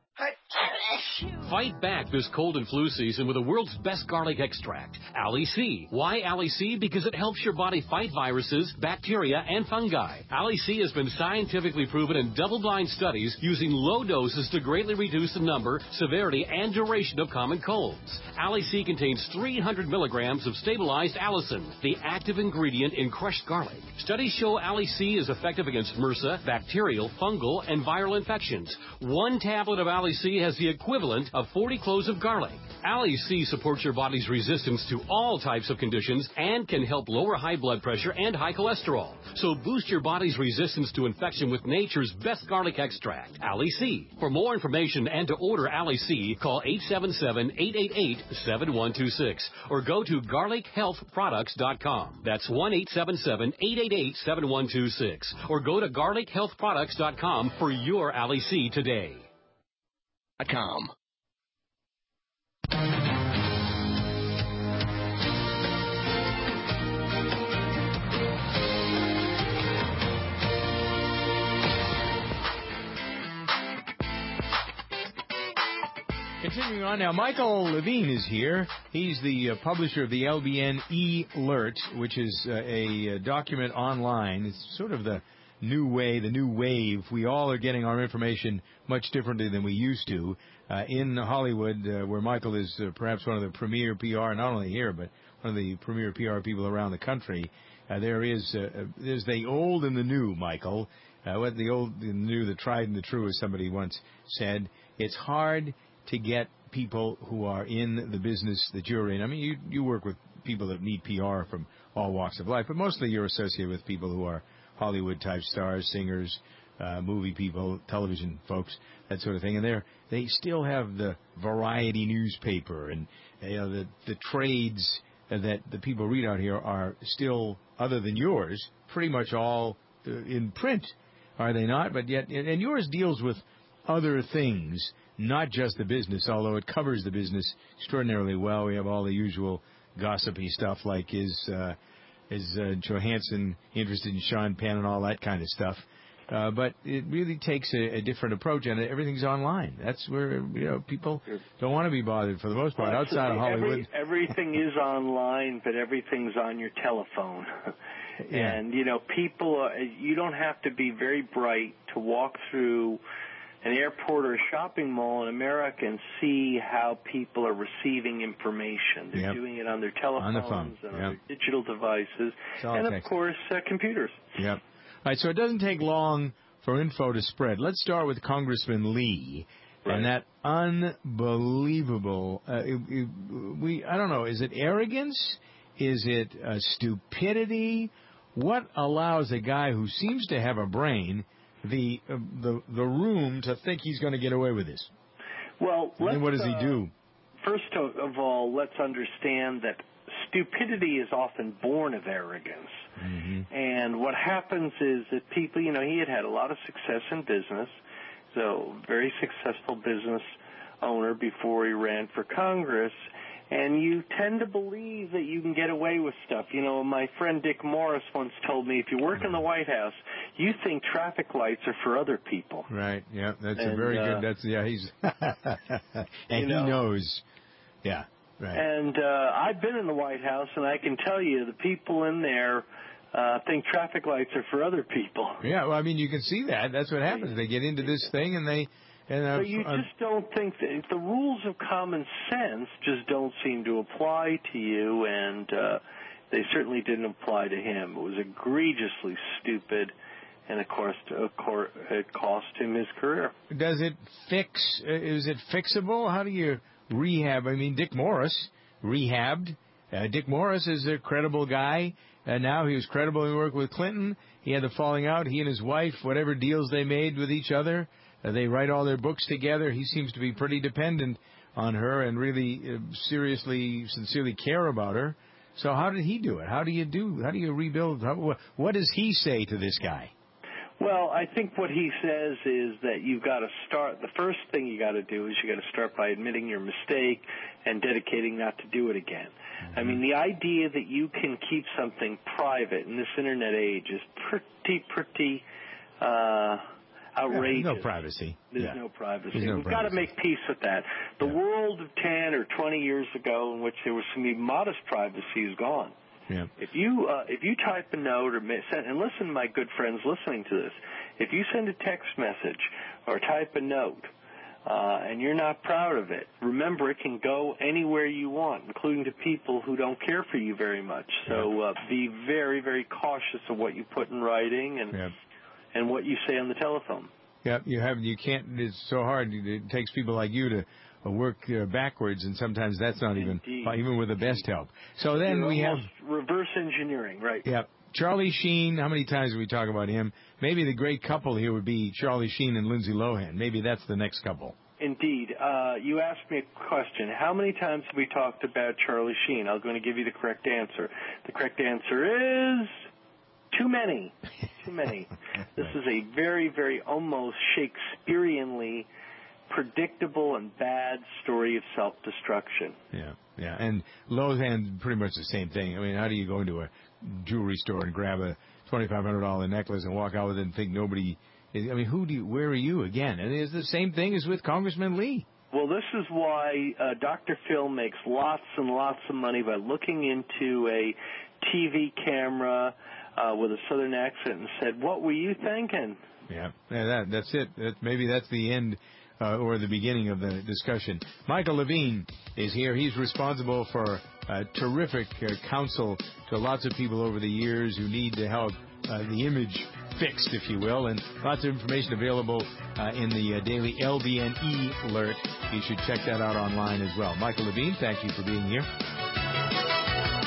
S12: Fight back this cold and flu season with the world's best garlic extract, Ali C. Why Ali C? Because it helps your body fight viruses, bacteria, and fungi. Ali C has been scientifically proven in double-blind studies using low doses to greatly reduce the number, severity, and duration of common colds. Ali C contains three hundred milligrams of stabilized allicin, the active ingredient in crushed garlic. Studies show Ali C is effective against MRSA, bacterial, fungal, and viral infections. One tablet of Ali C has the equivalent of forty cloves of garlic. Ali C supports your body's resistance to all types of conditions and can help lower high blood pressure and high cholesterol. So boost your body's resistance to infection with nature's best garlic extract, Ali C. For more information and to order Ali C, call eight seven seven, eight eight eight, seven one two six or go to garlic health products dot com. That's one eight seven seven, eight eight eight, seven one two six or go to garlic health products dot com for your Ali C today.
S10: Com.
S3: Continuing on now, Michael Levine is here. He's the uh, publisher of the L B N E-Alert, which is uh, a, a document online. It's sort of the new way, the new wave. We all are getting our information much differently than we used to. Uh, in Hollywood, uh, where Michael is uh, perhaps one of the premier P R, not only here, but one of the premier P R people around the country, uh, there is uh, there's the old and the new, Michael. Uh, what the old and the new, the tried and the true, as somebody once said. It's hard to get people who are in the business that you're in. I mean, you you work with people that need P R from all walks of life, but mostly you're associated with people who are Hollywood-type stars, singers, uh, movie people, television folks, that sort of thing. And they're, they still have the variety newspaper and, you know, the, the trades that the people read out here are still, other than yours, pretty much all uh, in print, are they not? But yet, and yours deals with other things, not just the business, although it covers the business extraordinarily well. We have all the usual gossipy stuff like is... Uh, Is uh, Johansson interested in Sean Penn and all that kind of stuff? Uh, but it really takes a, a different approach, and everything's online. That's where, you know, people don't want to be bothered for the most part. Outside of Hollywood,
S15: Every, everything is online, but everything's on your telephone.
S3: Yeah.
S15: And you know, people, are, you don't have to be very bright to walk through an airport or a shopping mall in America and see how people are receiving information. They're
S3: Yep.
S15: doing it on their telephones
S3: On the phone.
S15: and
S3: Yep.
S15: on their digital devices,
S3: all
S15: and of
S3: text.
S15: course, uh, computers.
S3: Yep. All right, so it doesn't take long for info to spread. Let's start with Congressman Lee and that unbelievable. Uh, it, it, we I don't know. Is it arrogance? Is it uh, stupidity? What allows a guy who seems to have a brain the uh, the the room to think he's going to get away with this?
S15: Well,
S3: And
S15: let's,
S3: then what does he
S15: uh,
S3: do?
S15: First of of all, let's understand that stupidity is often born of arrogance.
S3: Mm-hmm.
S15: And what happens is that people, you know, he had had a lot of success in business, so very successful business owner before he ran for Congress, and you tend to believe that you can get away with stuff. You know, my friend Dick Morris once told me, if you work in the White House, you think traffic lights are for other people.
S3: Right, yeah, that's
S15: And,
S3: a very
S15: uh,
S3: good, that's, yeah, he's, and
S15: you know,
S3: he knows, yeah, right.
S15: And uh, I've been in the White House, and I can tell you the people in there uh, think traffic lights are for other people.
S3: Yeah, well, I mean, you can see that. That's what happens. They get into this thing, and they, and uh,
S15: But you
S3: uh,
S15: just don't think that the rules of common sense just don't seem to apply to you, and uh, they certainly didn't apply to him. It was egregiously stupid, and of course, of course, it cost him his career.
S3: does it fix? Uh, is it fixable? How do you rehab? I mean, Dick Morris rehabbed. Uh, Dick Morris is a credible guy. And now he was credible in work with Clinton. He had the falling out. He and his wife, whatever deals they made with each other, uh, they write all their books together. He seems to be pretty dependent on her and really uh, seriously, sincerely care about her. So how did he do it? How do you do? How do you rebuild? How, what does he say to this guy?
S15: Well, I think what he says is that you've got to start, the first thing you got to do is you got to start by admitting your mistake and dedicating not to do it again. Mm-hmm. I mean, the idea that you can keep something private in this internet age is pretty, pretty uh, outrageous.
S3: Yeah, no privacy.
S15: There's
S3: yeah.
S15: no privacy.
S3: There's no
S15: We've
S3: privacy.
S15: got to make peace with that. The
S3: Yeah.
S15: world of ten or twenty years ago in which there was some even modest privacy is gone.
S3: Yeah.
S15: If you uh, if you type a note or send, and listen, my good friends listening to this, if you send a text message or type a note uh, and you're not proud of it, remember it can go anywhere you want, including to people who don't care for you very much. So uh, be very, very cautious of what you put in writing and
S3: Yeah.
S15: and what you say on the telephone.
S3: Yeah, you have. You can't. It's so hard. It takes people like you to uh, work uh, backwards, and sometimes that's not even
S15: Indeed.
S3: even with the best help. So then
S15: You're
S3: we have.
S15: almost reverse engineering, right?
S3: Yeah, Charlie Sheen. How many times do we talk about him? Maybe the great couple here would be Charlie Sheen and Lindsay Lohan. Maybe that's the next couple.
S15: Indeed. Uh, you asked me a question. How many times have we talked about Charlie Sheen? I'm going to give you the correct answer. The correct answer is too many. Too many. This is a very, very almost Shakespeareanly predictable and bad story of self-destruction.
S3: Yeah, yeah. And Lohan, pretty much the same thing. I mean, how do you go into a jewelry store and grab a twenty-five hundred dollars necklace and walk out with it and think nobody... I mean, who do you, where are you again? And it's the same thing as with Congressman Lee.
S15: Well, this is why uh, Doctor Phil makes lots and lots of money by looking into a T V camera uh, with a southern accent and said, "What were you thinking?"
S3: Yeah, yeah that, that's it. That, maybe that's the end uh, or the beginning of the discussion. Michael Levine is here. He's responsible for uh, terrific uh, counsel to lots of people over the years who need to help uh, the image fixed, if you will, and lots of information available uh, in the uh, daily L B N E alert. You should check that out online as well. Michael Levine, thank you for being here.